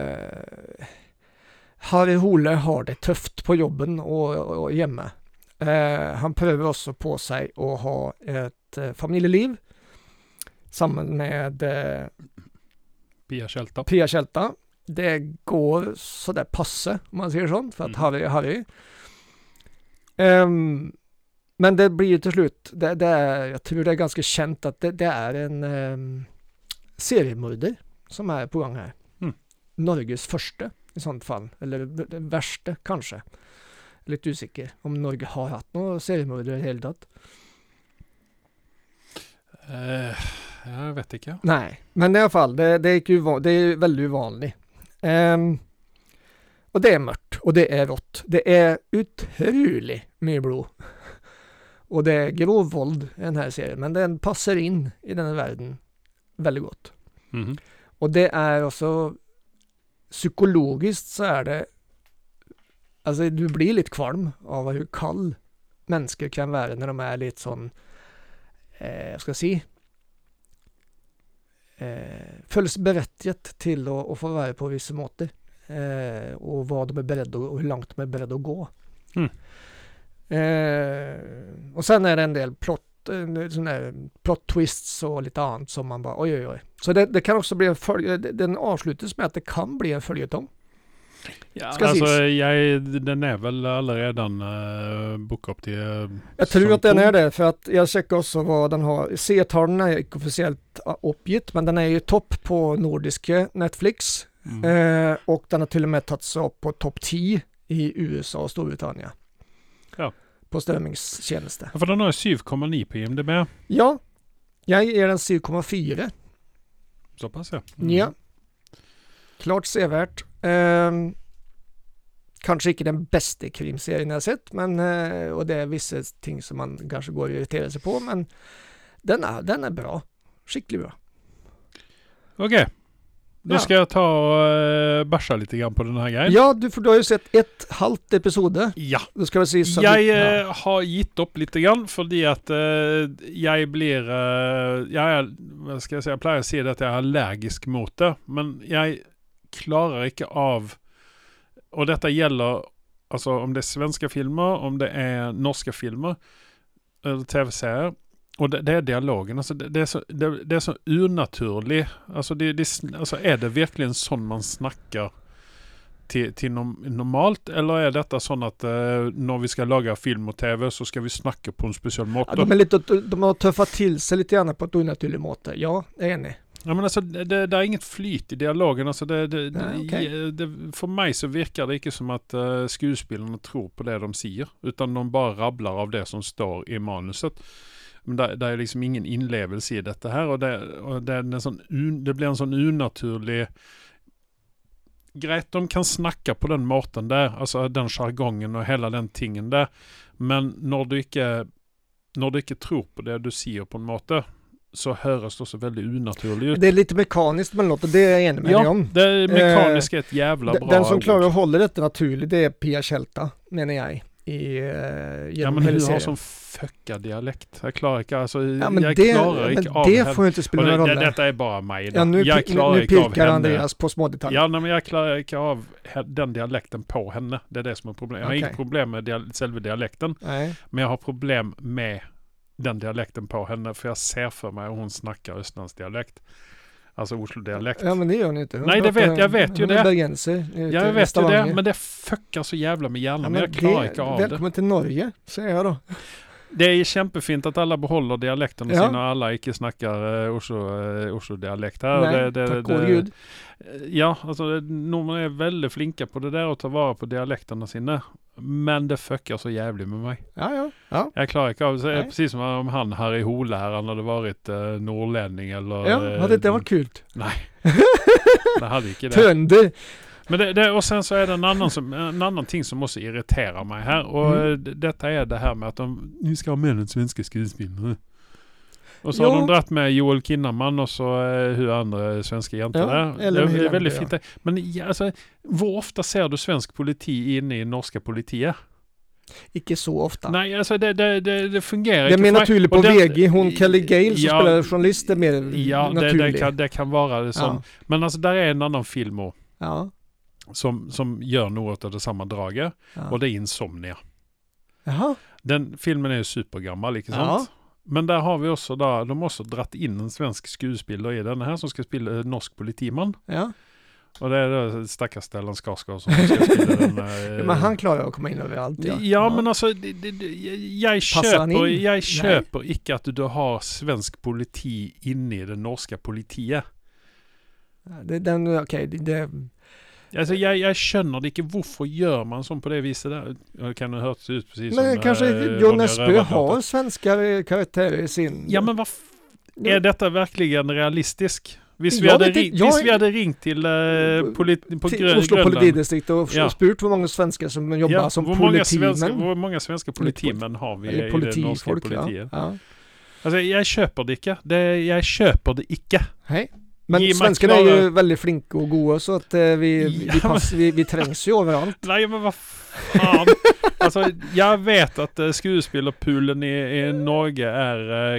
Harry Hole har det tøft på jobben og hjemme. Han prøver også på seg å ha et familieliv sammen med Pia Tjelta. Det går så det passer, om man sier sånn, for at Harry er Harry. Men det blir til slutt, jeg tror det er ganske kjent at det er en seriemorder som er på gang her. Norges første, i sånt fall. Eller det verste, kanskje. Litt usikker om Norge har hatt noe seriemorder i hele tatt. Jeg vet ikke. Nei, men i alle fall, det er veldig uvanlig. Og det er mørkt, og det er rått. Det er utrolig mye blod. Og det er grov vold i denne serien, men den passer inn i denne verden veldig godt. Og det er også psykologisk så er det altså du blir litt kvalm av hvor kald mennesker kan være når de er litt sånn skal jeg si føles berettiget til å få være på visse måter og hva de er beredde og hvor langt de er beredde å gå. Og sen er det en del plott twists og litt annet som man bare oj. Så det kan også bli den avsluttes med at det kan bli en føljetong. Ja, altså den er vel allerede booket opp til jeg tror at den er det, for at jeg sjekker også hva den har. Seertallene er ikke offisielt oppgitt, men den er jo topp på nordiske Netflix, og den har til og med tatt seg opp på topp 10 i USA og Storbritannia. Ja. På strømmingstjeneste. Ja, for den har 7,9 på IMDb. Ja, jeg den 7,4. Såpass, ja. Ja. Klart sevärt. Kanskje ikke den beste krimserien jeg har sett, men, og det er visse ting som man kanskje går og irriterer seg på, men den er bra. Skikkelig bra. Ok. Då ska jag ta och basha lite grann på den här grejen. Ja, för du har ju sett ett halvt episode. Ja. Då ska vi se så jag har gitt upp lite grann fordi att jag blir vad ska jag säga, jag pleier å si det att jag är allergisk mot det, men jag klarar inte av, och detta gäller alltså om det är svenska filmer, om det är norska filmer eller tv-serier. Och det är dialogen, alltså det är så unaturligt. Alltså alltså är det verkligen sån man snackar till normalt, eller är detta sån att när vi ska laga film och tv så ska vi snacka på en speciell måte? Ja, de har tuffat till sig lite grann på ett onaturligt måte. Ja, jag är enig. Ja, men alltså det är inget flyt i dialogen, alltså för mig så verkar det inte som att skuespillarna tror på det de säger, utan de bara rabblar av det som står i manuset. Men det är liksom ingen inlevelse i detta här, och det blir en sån unaturlig grej. De kan snacka på den måten där, alltså den jargongen och hela den tingen där, men när du inte tror på det du säger på en måte, så hörs det så väldigt unaturligt ut. Det är lite mekaniskt men låter det är jag enig med dig om. Ja, det mekaniska är ett jävla bra. Den som klarar att hålla detta naturligt, det är Pia Tjelta, menar jag. Ja, men hur har som fuckad dialekt? Jag klarar inte, alltså jag klarar inte av det får ju inte spela någon roll. Detta är bara mig. Ja, nu pikar Andreas på små detaljer. Ja, men jag klarar inte av den dialekten på henne. Det är det som är problemet. Jag har inget problem med själva dialekten. Nej. Men jag har problem med den dialekten på henne, för jag ser för mig att hon snackar östlands dialekt. Alltså Oslo-dialekt. Ja, men det gör hon inte. Nej, jag vet ju det. Jag vet ju det, men det fuckar så jävla med hjärnan. Ja, men jag klarar inte av det. Välkommen till Norge, säger jag då. Det är kämpefint att alla behåller dialekten och sina, alla inte snackar Oslo-dialekt här. Nej, tack och Gud. Ja, alltså normerna är väldigt flinka på det där och ta vara på dialekterna sina. Men det fuckar så jävligt med mig. Ja. Jag klarar inte av det. Precis som om han här i Hola här, han hade varit norrlänning eller... Ja, hade det varit kul? Nej. Det hade inte det. Tönder. Men och sen så är det en annan ting som måste irritera mig här. Och detta är det här med att ni ska ha med den svenska skådespelare. Och så har de dratt med Joel Kinnaman och så hur andra svenska jäntor där. Det är väldigt fint. Men alltså, hur ofta ser du svensk politi inne i norska politiet? Icke så ofta. Nej, alltså det fungerar inte. Det är mer naturligt på VG. Hon Kelly Gale som spelar journalist är mer naturlig. Det kan vara det som. Men alltså där är en annan film som gör något av det samma draget. Och det är Insomnia. Jaha. Den filmen är ju supergammal, inte sant? Men där har vi också de har också dratt in en svensk skådespelare i den här som ska spela norsk politiman. Ja. Och det är då stackars Stellan Skarsgård som ska spela den. Men han klarar att komma in överallt. Ja, men alltså jag köper inte att du har svensk politi inne i den norska politiet. Alltså jag känner det inte. Varför gör man som på det viset där? Jag kan ha hört ut precis men som... kanske Jon Esbø har svenska karaktärer i sin... Ja, men är detta verkligen realistiskt? Visst vi hade ringt till Oslo politidistrikt och spurt hur många svenskar som jobbar som politimän. Hur många svenska politimän har vi i det norska politiet? Ja. Alltså jag köper det inte. Jag köper det inte. Hej. Men svenskarna är ju väldigt flinka och goda så att vi trängs ju överallt. Nej, men vad fan. Alltså, jag vet att skådespelarpoolen i Norge är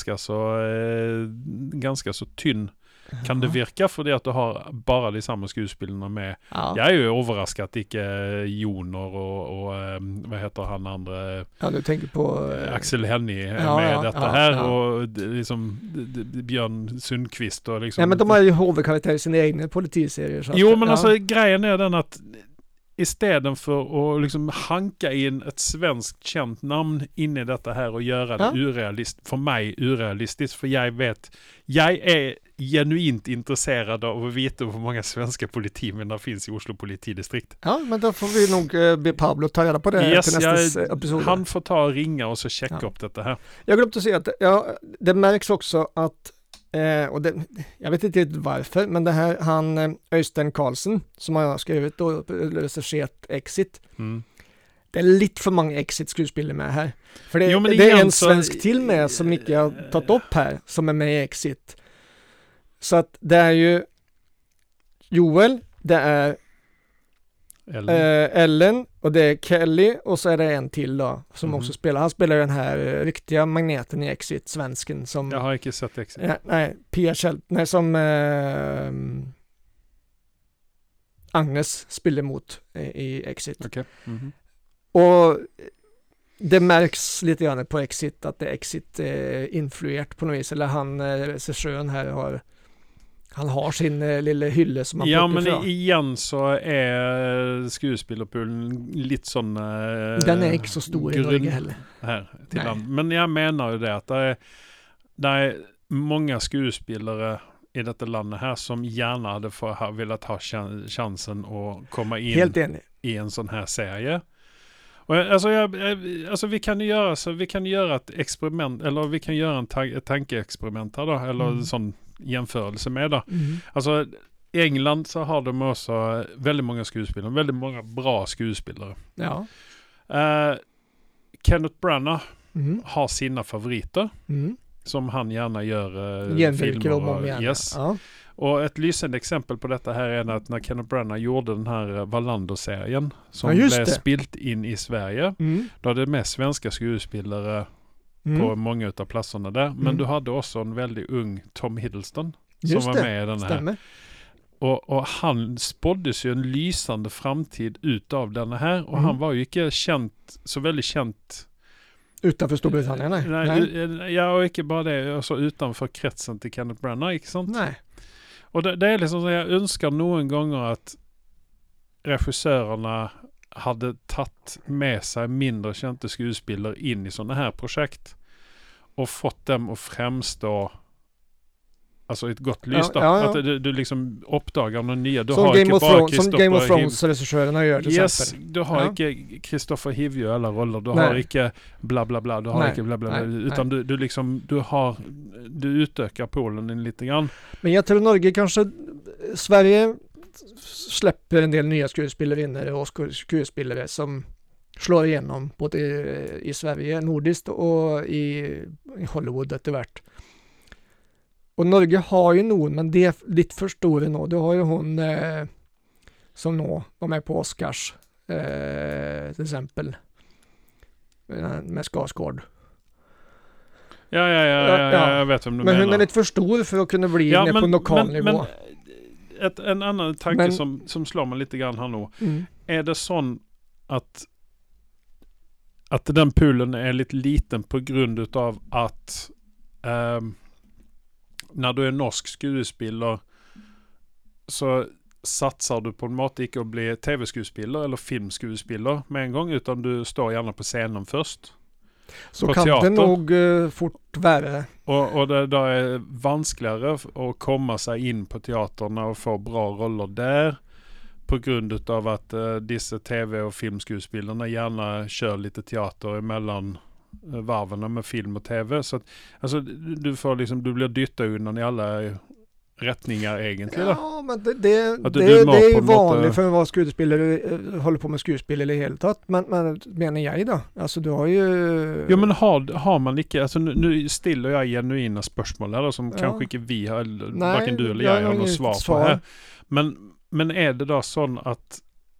ganska så tynn. Kan det virka för det att du har bara de samma skådespelarna med? Ja. Jag är ju överraskad att inte Joner och vad heter han andra? Ja, du tänker på Axel Henny med detta här och liksom Björn Sundqvist och liksom. Ja, men de har ju huvudkaraktär i sina egna politiserier. Jo, men alltså grejen är den att istället för att liksom hanka in ett svenskt känt namn in i detta här och göra det för mig urrealistiskt, för jag är genuint intresserad av att veta hur många svenska politimän det finns i Oslo politidistrikt. Ja, men då får vi nog be Pablo ta reda på det till nästa episod. Han får ta och ringa och så checka upp detta här. Jag glömde att säga att det märks också att och jag vet inte riktigt varför, men det här han Øystein Carlsen som har skrivit och regisserat Exit. Det är lite för många Exit-skuespillare med här. För det är en svensk till med som inte har tagit upp här som är med i Exit. Så att det är ju Joel, det är Ellen och det är Kelly och så är det en till då som också spelar. Han spelar den här riktiga magneten i Exit, svensken som... Jag har inte sett Exit. Nej, Pia Kjell, som Agnes spelar mot i Exit. Okay. Och det märks lite grann på Exit att det är Exit influerat på något vis. Eller han, regissören här han har sin lilla hylle som han plockar ifrån. Men igen så är skådespelarpoolen lite sån... den är inte så stor i Norge heller. Här till land. Men jag menar ju det att det är många skådespelare i detta landet här som gärna hade velat ha chansen att komma in helt enig i en sån här serie. Och alltså vi kan göra ett experiment, eller vi kan göra ett tankeexperiment här då, eller en sån jämförelse med då. Alltså i England så har de också väldigt många skådespelare, väldigt många bra skådespelare. Ja. Kenneth Branagh har sina favoriter som han gärna gör filmer och ja. Och ett lysande exempel på detta här är att när Kenneth Branagh gjorde den här Wallander-serien som blev spilt in i Sverige, då hade det med svenska skådespelare på många av platserna där. Men du hade också en väldigt ung Tom Hiddleston som var med i den här. Stämmer. Och han spåddes ju en lysande framtid utav den här. Och han var ju inte så väldigt känt utanför Storbritannien, nej. Ja, och inte bara det. Alltså utanför kretsen till Kenneth Branagh, inte sant? Nej. Och det är liksom så jag önskar någon gånger att regissörerna hade tagit med sig mindre kända skådespelare in i sådana här projekt och fått dem att framstå altså et godt lys da. At du liksom oppdager noen nye. Du som har ikke bare Som Game of Thrones-regissørene gjør til eksempel. Du har ikke Kristoffer Hivju eller roller. Du har ikke bla bla bla. Du har ikke bla bla bla. Utan du liksom, du utøker Polen din lite grann. Men jeg tror Norge kanskje, Sverige släpper en del nya skuespillerinnor och skuespillere som slår igenom både i Sverige, nordiskt och i Hollywood etter hvert. Og Norge har jo noen, men det er litt for store nå. Du har jo hun som nå var med på Oscars, til eksempel, med Skarsgård. Ja, jeg vet hvem du mener. Men hun er litt for stor for å kunne bli ned på lokalnivå. En annen tanke som slår meg litt grann her nå. Er det sånn at den poolen er litt liten på grunn av at når du er norsk skuespiller så satser du på en måte ikke å bli TV-skuespiller eller filmskuespiller med en gang, utan du står gjerne på scenen først. Så kan teater. Det nog fort være. Og det da er vanskeligere å komme seg inn på teaterne og få bra roller der, på grunn av at disse TV- og filmskuespillerne gjerne kjører litt teater mellom varvene med film og TV. Så at, altså, du blir dyttet unna i alle retninger egentlig da. Ja, men det er vanlig for å være skuespiller, holde på med skuespiller i det hele tatt, men mener jeg da. Altså du har jo... Jo, men har man ikke, altså nå stiller jeg genuine spørsmål her da, som kanskje ikke vi har, hverken du eller jeg har noe svar på her. Men er det da sånn at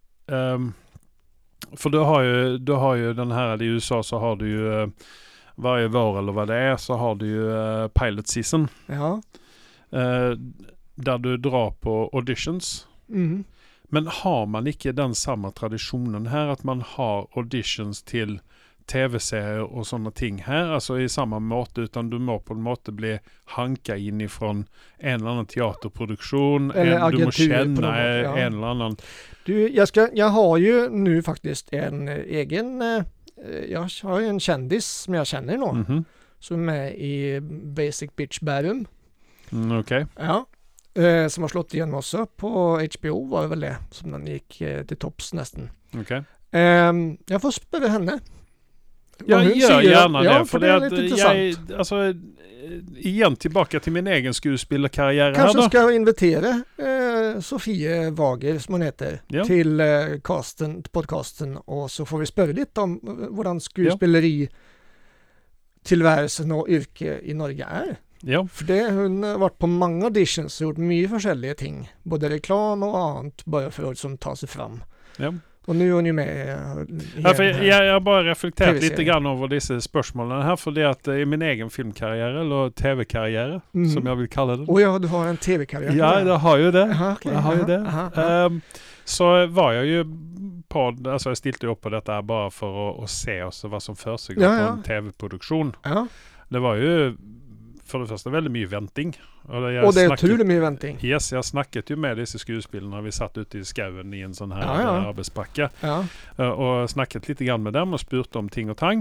for du har jo den her i USA så har du jo varje vår eller hva det er, så har du jo pilot season. Ja. Der du drar på auditions. Men har man ikke den samme tradisjonen her, at man har auditions til TV-serier og sånne ting her, altså i samme måte, utan du må på en måte bli hanka inn ifrån en eller annen teaterproduksjon, du må kjenne en eller annen. Jeg har jo nu faktisk en egen, jeg har jo en kjendis som jeg kjenner nå, som er i Basic Bitch Bærum. Okay. Ja, som har slått igjen også på HBO, var det vel det, som den gikk til topps nesten. Okay. Jeg får spørre henne. Ja, gjør gjerne det, for det er litt interessant. Altså, igjen tilbake til min egen skuespillerkarriere her da. Kanskje skal jeg invitere Sofie Wager, som hun heter, til podcasten, og så får vi spørre litt om hvordan skuespilleri tilværelsen og yrke i Norge er. Ja. For hun har vært på mange auditions og gjort mye forskjellige ting. Både reklam og annet, bare for å ta seg fram. Ja. Og nå er hun jo med jeg har bare reflektert litt grann over disse spørsmålene her, fordi at i min egen filmkarriere, eller TV-karriere, som jeg vil kalle det. Ja, du har en TV-karriere. Ja, jeg har jo det. Okay. Jeg har jo det. Så var jeg jo på, altså jeg stilte jo opp på dette her bare for å se også hva som først på en TV-produksjon. Ja. Det var jo for det første veldig mye venting. Og det er utrolig mye venting. Yes, jeg snakket jo med disse skuespillerne. Vi satt ute i skauen i en sånn her arbeidspakke. Ja. Og snakket litt grann med dem og spurte om ting og tang.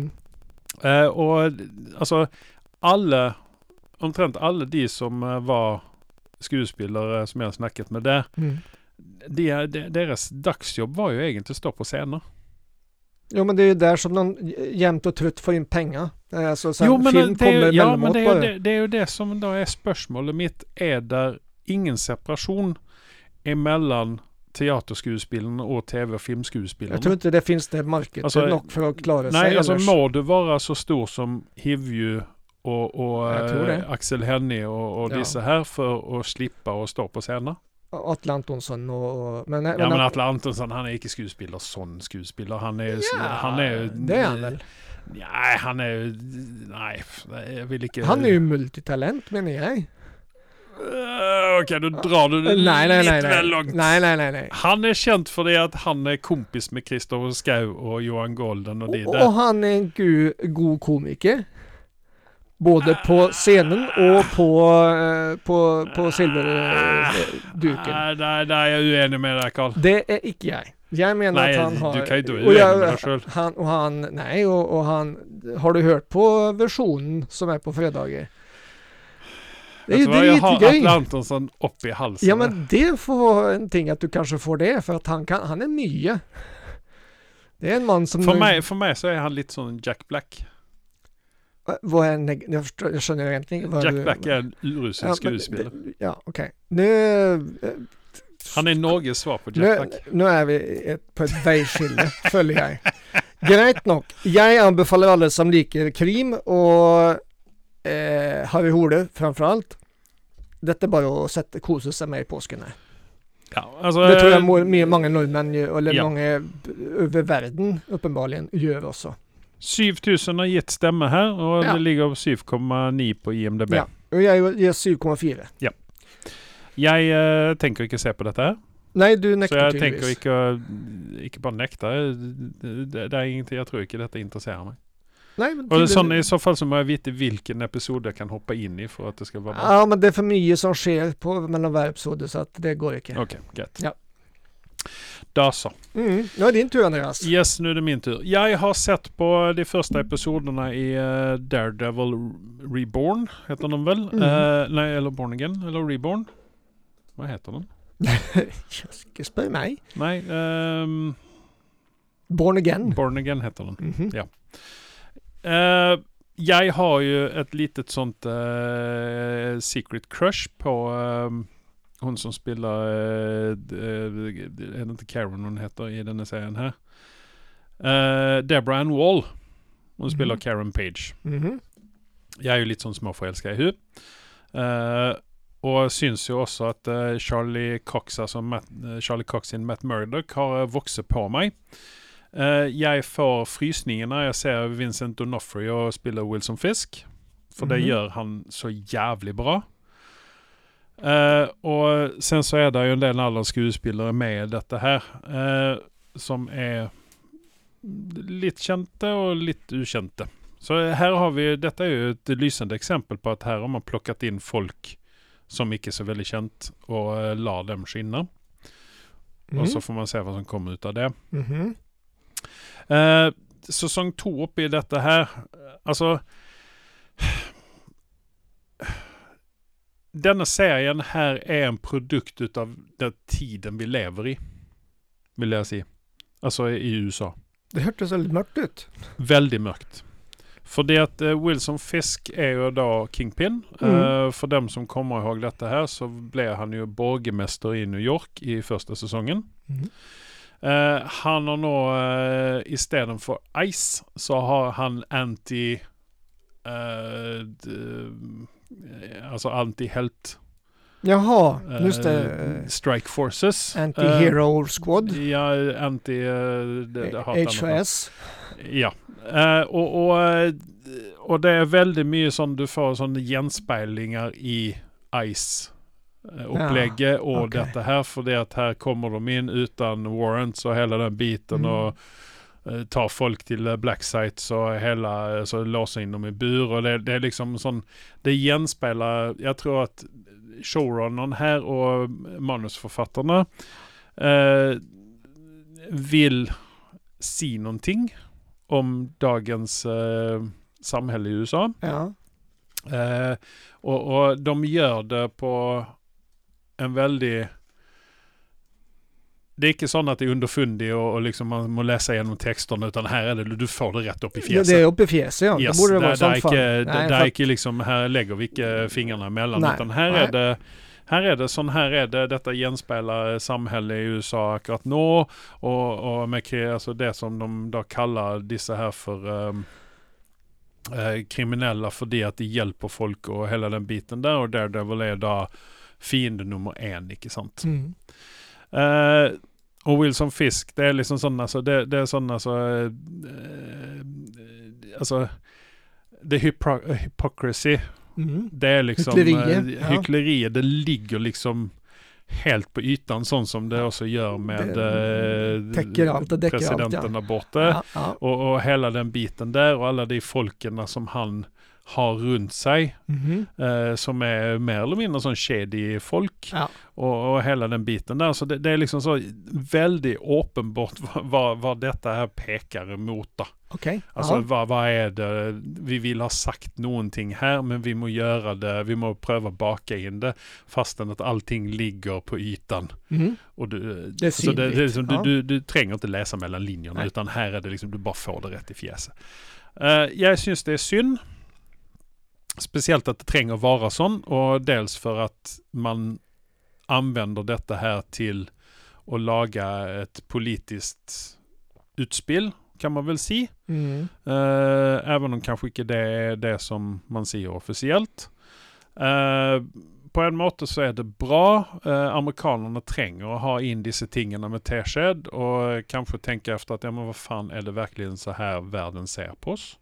Og altså, omtrent alle de som var skuespillere som jeg snakket med der, deres dagsjobb var jo egentlig å stå på scenen. Jo, men det er jo der som de jevnt og trutt får inn penger. Altså, film kommer mellommåt bare. Det er jo det som da er spørsmålet mitt. Er der ingen separasjon mellom teaterskuespillerne og TV- og filmskuespillerne? Jeg tror ikke det finnes det markedet nok for å klare seg. Nei, altså må du være så stor som Hivju og Aksel Hennie og disse her for å slippe å stå på scenen? Atle Antonsson men Atle Antonsson, han er ikke skuespiller, sånn skuespiller. Han er jo det er han vel. Nei, jeg vil ikke. Han er jo multitalent, mener jeg. Ok, nå drar du det litt vel langt. Nei. Han er kjent fordi at han er kompis med Kristoffer Schau og Johan Golden og de der. Og han er en god komiker. Både på scenen og på silverduken. Nei, jeg er uenig med deg, Karl. Det er ikke jeg. Jeg mener at han har... Du kan jo uenig med deg selv. Han har du hørt på versjonen som er på fredager? Det är jag har jättegrej. Atle Antonsson upp i halsen. Ja, men det får vara en ting att du kanske får det, för att han är ny. Det är en man som... För mig så är han lite som Jack Black. Vad är jag skönner egentligen vad Jack Black är en urusel skuespelare. Ja, okej. Nu... Han är Norges svar på Jack Black. Nu är vi på ett vejskille, följer jag. Greit nok. Jeg anbefaler alle som liker krim og Harry Hole framförallt. Dette er bare å kose seg med i påsken. Ja, alltså, det tror jeg mange nordmenn gjør, eller ja. mange over verden uppenbarligen gjør også. 7000 har gitt stemme her, og det ligger på 7,9 på IMDb. Ja, og jeg gir 7,4. Ja. Jeg tenker ikke se på dette her. Nei, du nekter så jeg tydeligvis. tenker ikke bare nekte. Det er ingenting, jeg tror ikke dette interesserer meg. Nei, men og sånn, i så fall så må jeg vite hvilken episode jeg kan hoppe inn i for at det skal være bra. Ja, men det er for mye som skjer mellom hver episode, så at det går ikke. Ok, greit. Ja. Da så. Nå er det din tur, Andreas. Yes, nå er det min tur. Jeg har sett på de første episodene i Daredevil Reborn, heter den vel? Nei, eller Born Again, eller Reborn. Hva heter den? Ikke spør meg. Nei, Born Again. Born Again heter den, ja. Jeg har jo et litet sånt secret crush på hon som spiller er det ikke Karen hun heter i denne serien her? Deborah Ann Wall. Hun spiller Karen Page. Jeg er jo litt sånn småforelsket i hun. Og syns jo også at Charlie Cox, altså Charlie Cox sin Matt Murdock, har vokset på meg. Jeg får frysninger når jeg ser Vincent D'Onofrio og spiller Wilson Fisk, for det gjør han så jævlig bra. Og sen så er det jo en del andre skuespillere med i dette her, som er litt kjente og litt ukjente. Så her har vi, dette er jo et lysende eksempel på at her har man plukket inn folk som ikke er så veldig kjent, og lar dem skinne. Og så får man se hva som kommer ut av det. Sesong 2 oppi dette her, altså denne serien her er en produkt ut av den tiden vi lever i, vil jeg si. Altså i USA. Det hørtes veldig mørkt ut. Veldig mørkt. Fordi at Wilson Fisk er jo da Kingpin. For dem som kommer ihåg dette her, så ble han jo borgermester i New York i første sesongen. Han har nå, i stedet for Ice, så har han anti-helt. Jaha, just det. Strike Forces. Anti-Hero Squad. Ja, HOS. Ja. Og det er veldig mye sånn, du får sånne gjenspeilinger i Ice-opplegget og dette her, fordi at her kommer de inn uten warrants og hele den biten, og tar folk til black sites og så låser inn dem i bur, og det er liksom sånn, det gjenspeiler, jeg tror at showrunneren her og manusforfatterne vil si noen ting om dagens samhälle i USA. Ja. Og de gjør det på en veldig, det er ikke sånn at det er underfundig og liksom man må lese gjennom teksterne, utan her er det, du får det rett opp i fjeset. Ja, det er opp i fjeset, ja. Yes, det borde være sånn fall. Det er ikke liksom, her legger vi ikke fingrene mellom, utan her er det sånn, her er det dette gjenspeiler samhället i USA akkurat nå, og med altså det som de da kaller disse her for kriminelle, fordi at de hjelper folk og hele den biten der, og Daredevil er da fiende nummer 1, ikke sant? Og Wilson Fisk, det er liksom sånn, altså, det er sånn, altså, det hypocrisy, det er liksom hykleriet, det ligger liksom helt på ytan, sånn som det også gjør med presidenten der borte, og hele den biten der, og alle de folkene som han har rundt seg, som er mer eller mindre sånn shady folk, og hele den biten der. Så det er liksom så veldig åpenbart hva dette her peker mot, da. Okay. Altså, hva er det? Vi vil ha sagt noen ting her, men vi må gjøre det, vi må prøve å bake inn det, fastän at allting ligger på ytan. Og det er liksom, du trenger ikke lese mellom linjerne, utan her er det liksom, du bare får det rett i fjeset. Jeg synes det er synd, spesielt at det trenger å være sånn, og dels for at man anvender dette her til å lage et politisk utspill, kan man vel si. Även om kanskje ikke det er det som man sier offisielt. På en måte så er det bra. Amerikanerne trenger å ha inn disse tingene med teskjed, og kanskje tenke efter at, ja, men hva faen, er det virkelig så her verden ser på oss?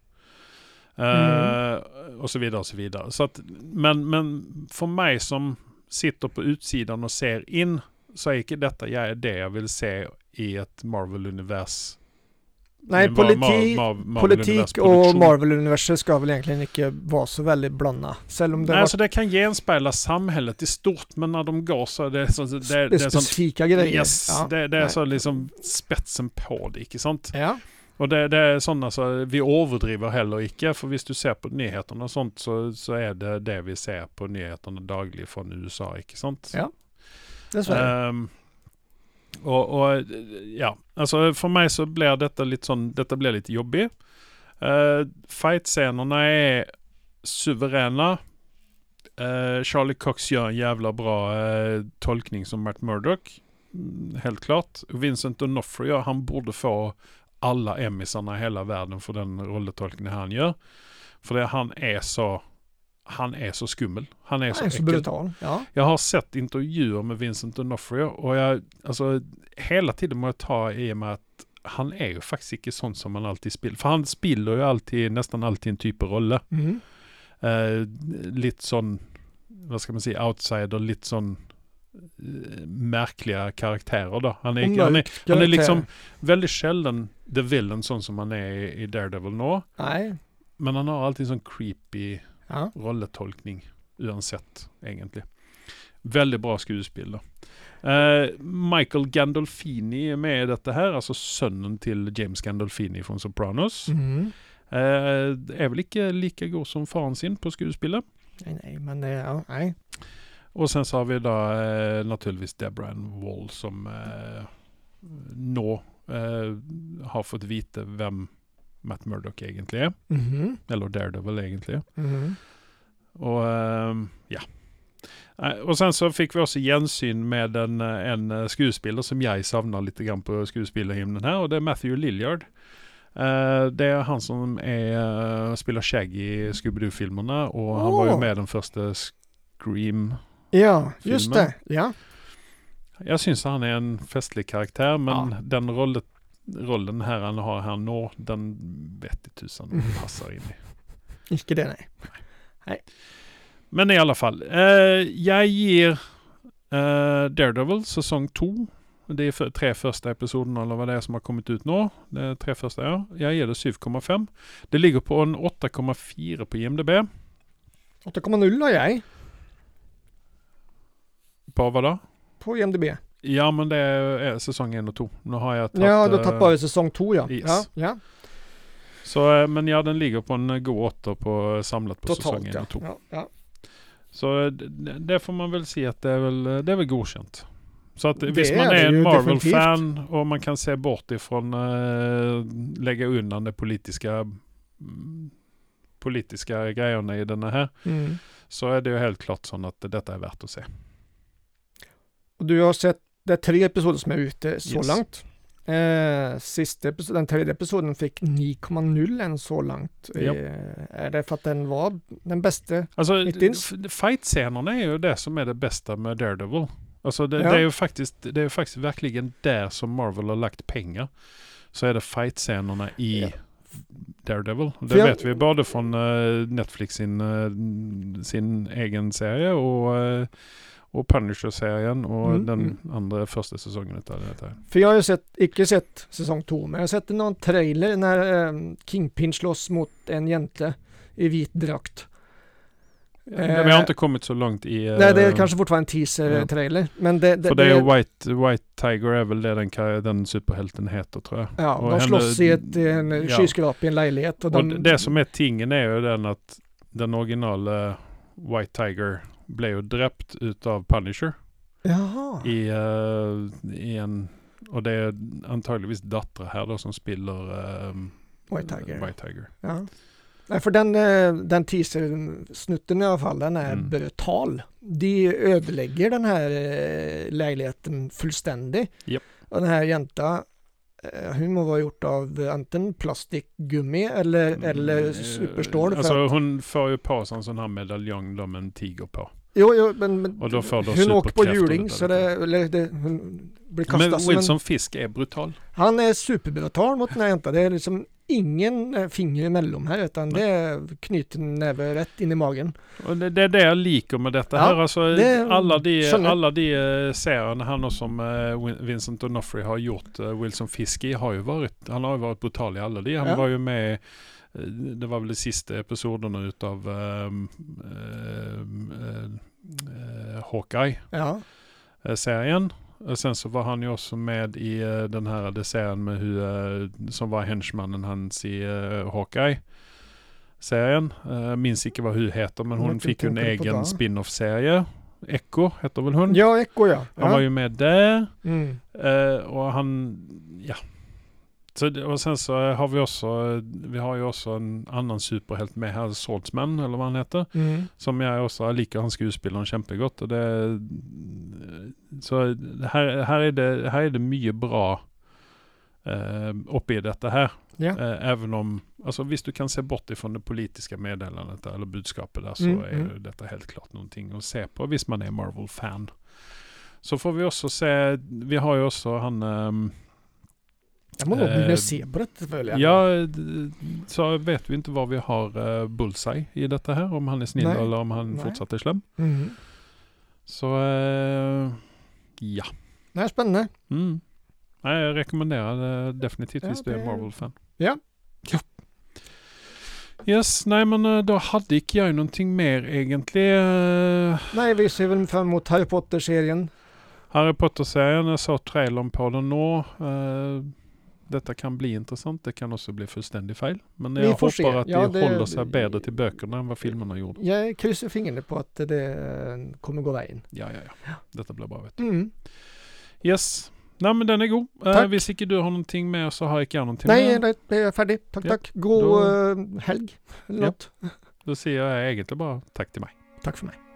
Og så videre, og så videre. Så at, men for meg som sitter på utsidan og ser inn, så er ikke dette det jeg vil se i et Marvel-univers. Nei, politikk og Marvel-universet skal vel egentlig ikke være så veldig blandet. Selv om det altså det kan gjenspeile samhället i stort, men når de går så det er sånn... Det er spesifika greier. Yes, det er så liksom spetsen på det, ikke sant? Ja. Og det er sånn, altså, vi overdriver heller ikke, for hvis du ser på nyhetene og sånt, så er det vi ser på nyhetene daglig fra USA, ikke sant? Ja, det er sånn. Og ja, altså for meg så blir dette litt sånn, dette blir litt jobbig. Fight-scenerna er suverene. Charlie Cox gjør en jævla bra tolkning som Matt Murdock, helt klart. Vincent D'Onofrio, han borde få alle Emmysene i hele verden for den rolletolkningen han gjør. For han er så skummel. Han er så brutal. Ja. Jeg har sett intervjuer med Vincent D'Onofrio, og hele tiden må jeg ta i med at han er jo faktisk ikke sånn som han alltid spiller. For han spiller jo nesten alltid en type rolle. Litt sånn, hva skal man si, outsider, litt sånn merkelige karakterer da. Han er liksom veldig sjelden the villain sånn som han er i Daredevil nå. Nei. Men han har alltid sånn creepy rolletolkning uansett, egentlig. Veldig bra skuespill da. Michael Gandolfini er med i dette her, altså sønnen til James Gandolfini fra Sopranos. Er vel ikke like god som faren sin på skuespillet. Nei, men det nei. Og sen så har vi da naturligvis Deborah Ann Woll som nå har fått vite hvem Matt Murdock egentlig er. Eller Daredevil egentlig. Og ja. Og sen så fikk vi også gjensyn med en skuespiller som jeg savner litt grann på skuespillerhimnen her, og det er Matthew Lillard. Det er han som spiller Shaggy i Scooby-Doo-filmerne, og han var jo med den første Scream-filmen. Ja, just det. Ja. Jeg synes han er en festlig karakter, men den rollen her han har her nå, den vet jeg tusen passer inn i. Ikke det, nei. Men i alle fall, jeg gir Daredevil sesong 2, de 3 første episodene, eller hva det er som har kommet ut nå, det er 3 første, ja. Jeg gir det 7,5. Det ligger på en 8,4 på IMDb. 8,0 har jeg. På hva da? På IMDb. Ja, men det er sesong 1 og 2. Nå har jeg tatt... Ja, du har tatt bare sesong 2, ja. Yes. Ja. Så, men ja, den ligger på en god 8 samlet på totalt, sesong 1 og 2. Ja. Så det får man vel si at det er vel godkjent. Så at hvis man er en Marvel-fan, og man kan se bort ifrån lägga undan det politiska grejerna i denne her, så er det jo helt klart sånn at dette er verdt å se. Og du har sett, det er 3 episoder som er ute så langt. Den 3. episoden fikk 9,0 enn så langt. Er det for at den var den beste? Altså, fight-scenerna er jo det som er det beste med Daredevil. Alltså det är ju faktiskt verkligen där som Marvel har lagt pengar. Så är det fight-scenerna i Daredevil. Det vet vi både från Netflix sin egen serie och Punisher-serien och den andra första säsongen utav det här. För jag har ju inte sett säsong 2, men jag har sett någon trailer när Kingpin slåss mot en jente i vit drakt. Vi har inte kommit så långt i... nej, det är kanske fortfarande en teaser-trailer. Men för det är White Tiger är väl det den superhelten heter, tror jag. Ja, och de slåss i en skyskrapa i en lägenhet. Och det som är tingen är ju den att den originala White Tiger blev ju dräpt utav Punisher. Jaha. I en... Och det är antagligen dattrar här då som spelar White Tiger. Ja. Nej, för den teaser-snutten i alla fall, den är brutal. De ödelägger den här lägenheten fullständigt. Yep. Och den här jänta, hon må vara gjort av antingen plastikgummi eller superstål. Alltså hon får ju på sig en sån här medaljong då med en tiger på. Jo, men och då får hon åker på hjuling så hon blir kastad. Men Wilson Fisk är brutal. Han är superbrutal mot den här jäntan. Det är liksom ingen finger emellan här, utan det är knytnäve rätt in i magen. Och det är det jag liker med detta här. Alltså, alla de serierna han och som Vincent D'Onofrio har gjort Wilson Fisk i han har ju varit brutal i alla de. Han var ju med, det var väl de sista episoderna utav Hawkeye serien. Sen så var han ju också med i den här serien med som var henchmannen hans i Hawkeye-serien. Minns inte vad hon heter, men hon fick ju en egen spin-off-serie. Echo heter väl hon? Ja, Echo, ja. Han var ju med där. Och han, och sen så har vi har ju också en annan superhelt med här, Swordsman eller vad han heter, som jag också liker han skuespilleren kjempegott, och det så här är det mycket bra uppe i detta här. Även om, alltså visst du kan se bort ifrån det politiska meddelandet eller budskapet där, så är detta helt klart någonting att se på, visst man är Marvel-fan. Så får vi också se, vi har ju också han jag må nog bli se på det följa. Ja, så vet vi inte vad vi har Bullseye i detta här, om han är snill eller om han fortsatt är slem. Så ja. Det är spännande. Nej, jag rekommenderar definitivt hvis du är Marvel-fan. Ja. Yes, nej men då hade inte jag någonting mer egentligen. Nej, vi ser väl fram emot Harry Potter-serien. Harry Potter-serien, jag såg trailern på den nå. Detta kan bli intressant, det kan också bli fullständigt fel. Men jag hoppas att det håller sig bättre till böckerna än vad filmerna gjorde. Jag kryssar fingrarna på att det kommer gå vägen. Ja. Detta blir bra, vet du. Yes. Nej, men den är god. Hvis inte du har någonting med så har jag inte någonting med. Nej, det är färdigt. Tack. God helg. Eller något. Då säger jag egentligen bara tack till mig. Tack för mig.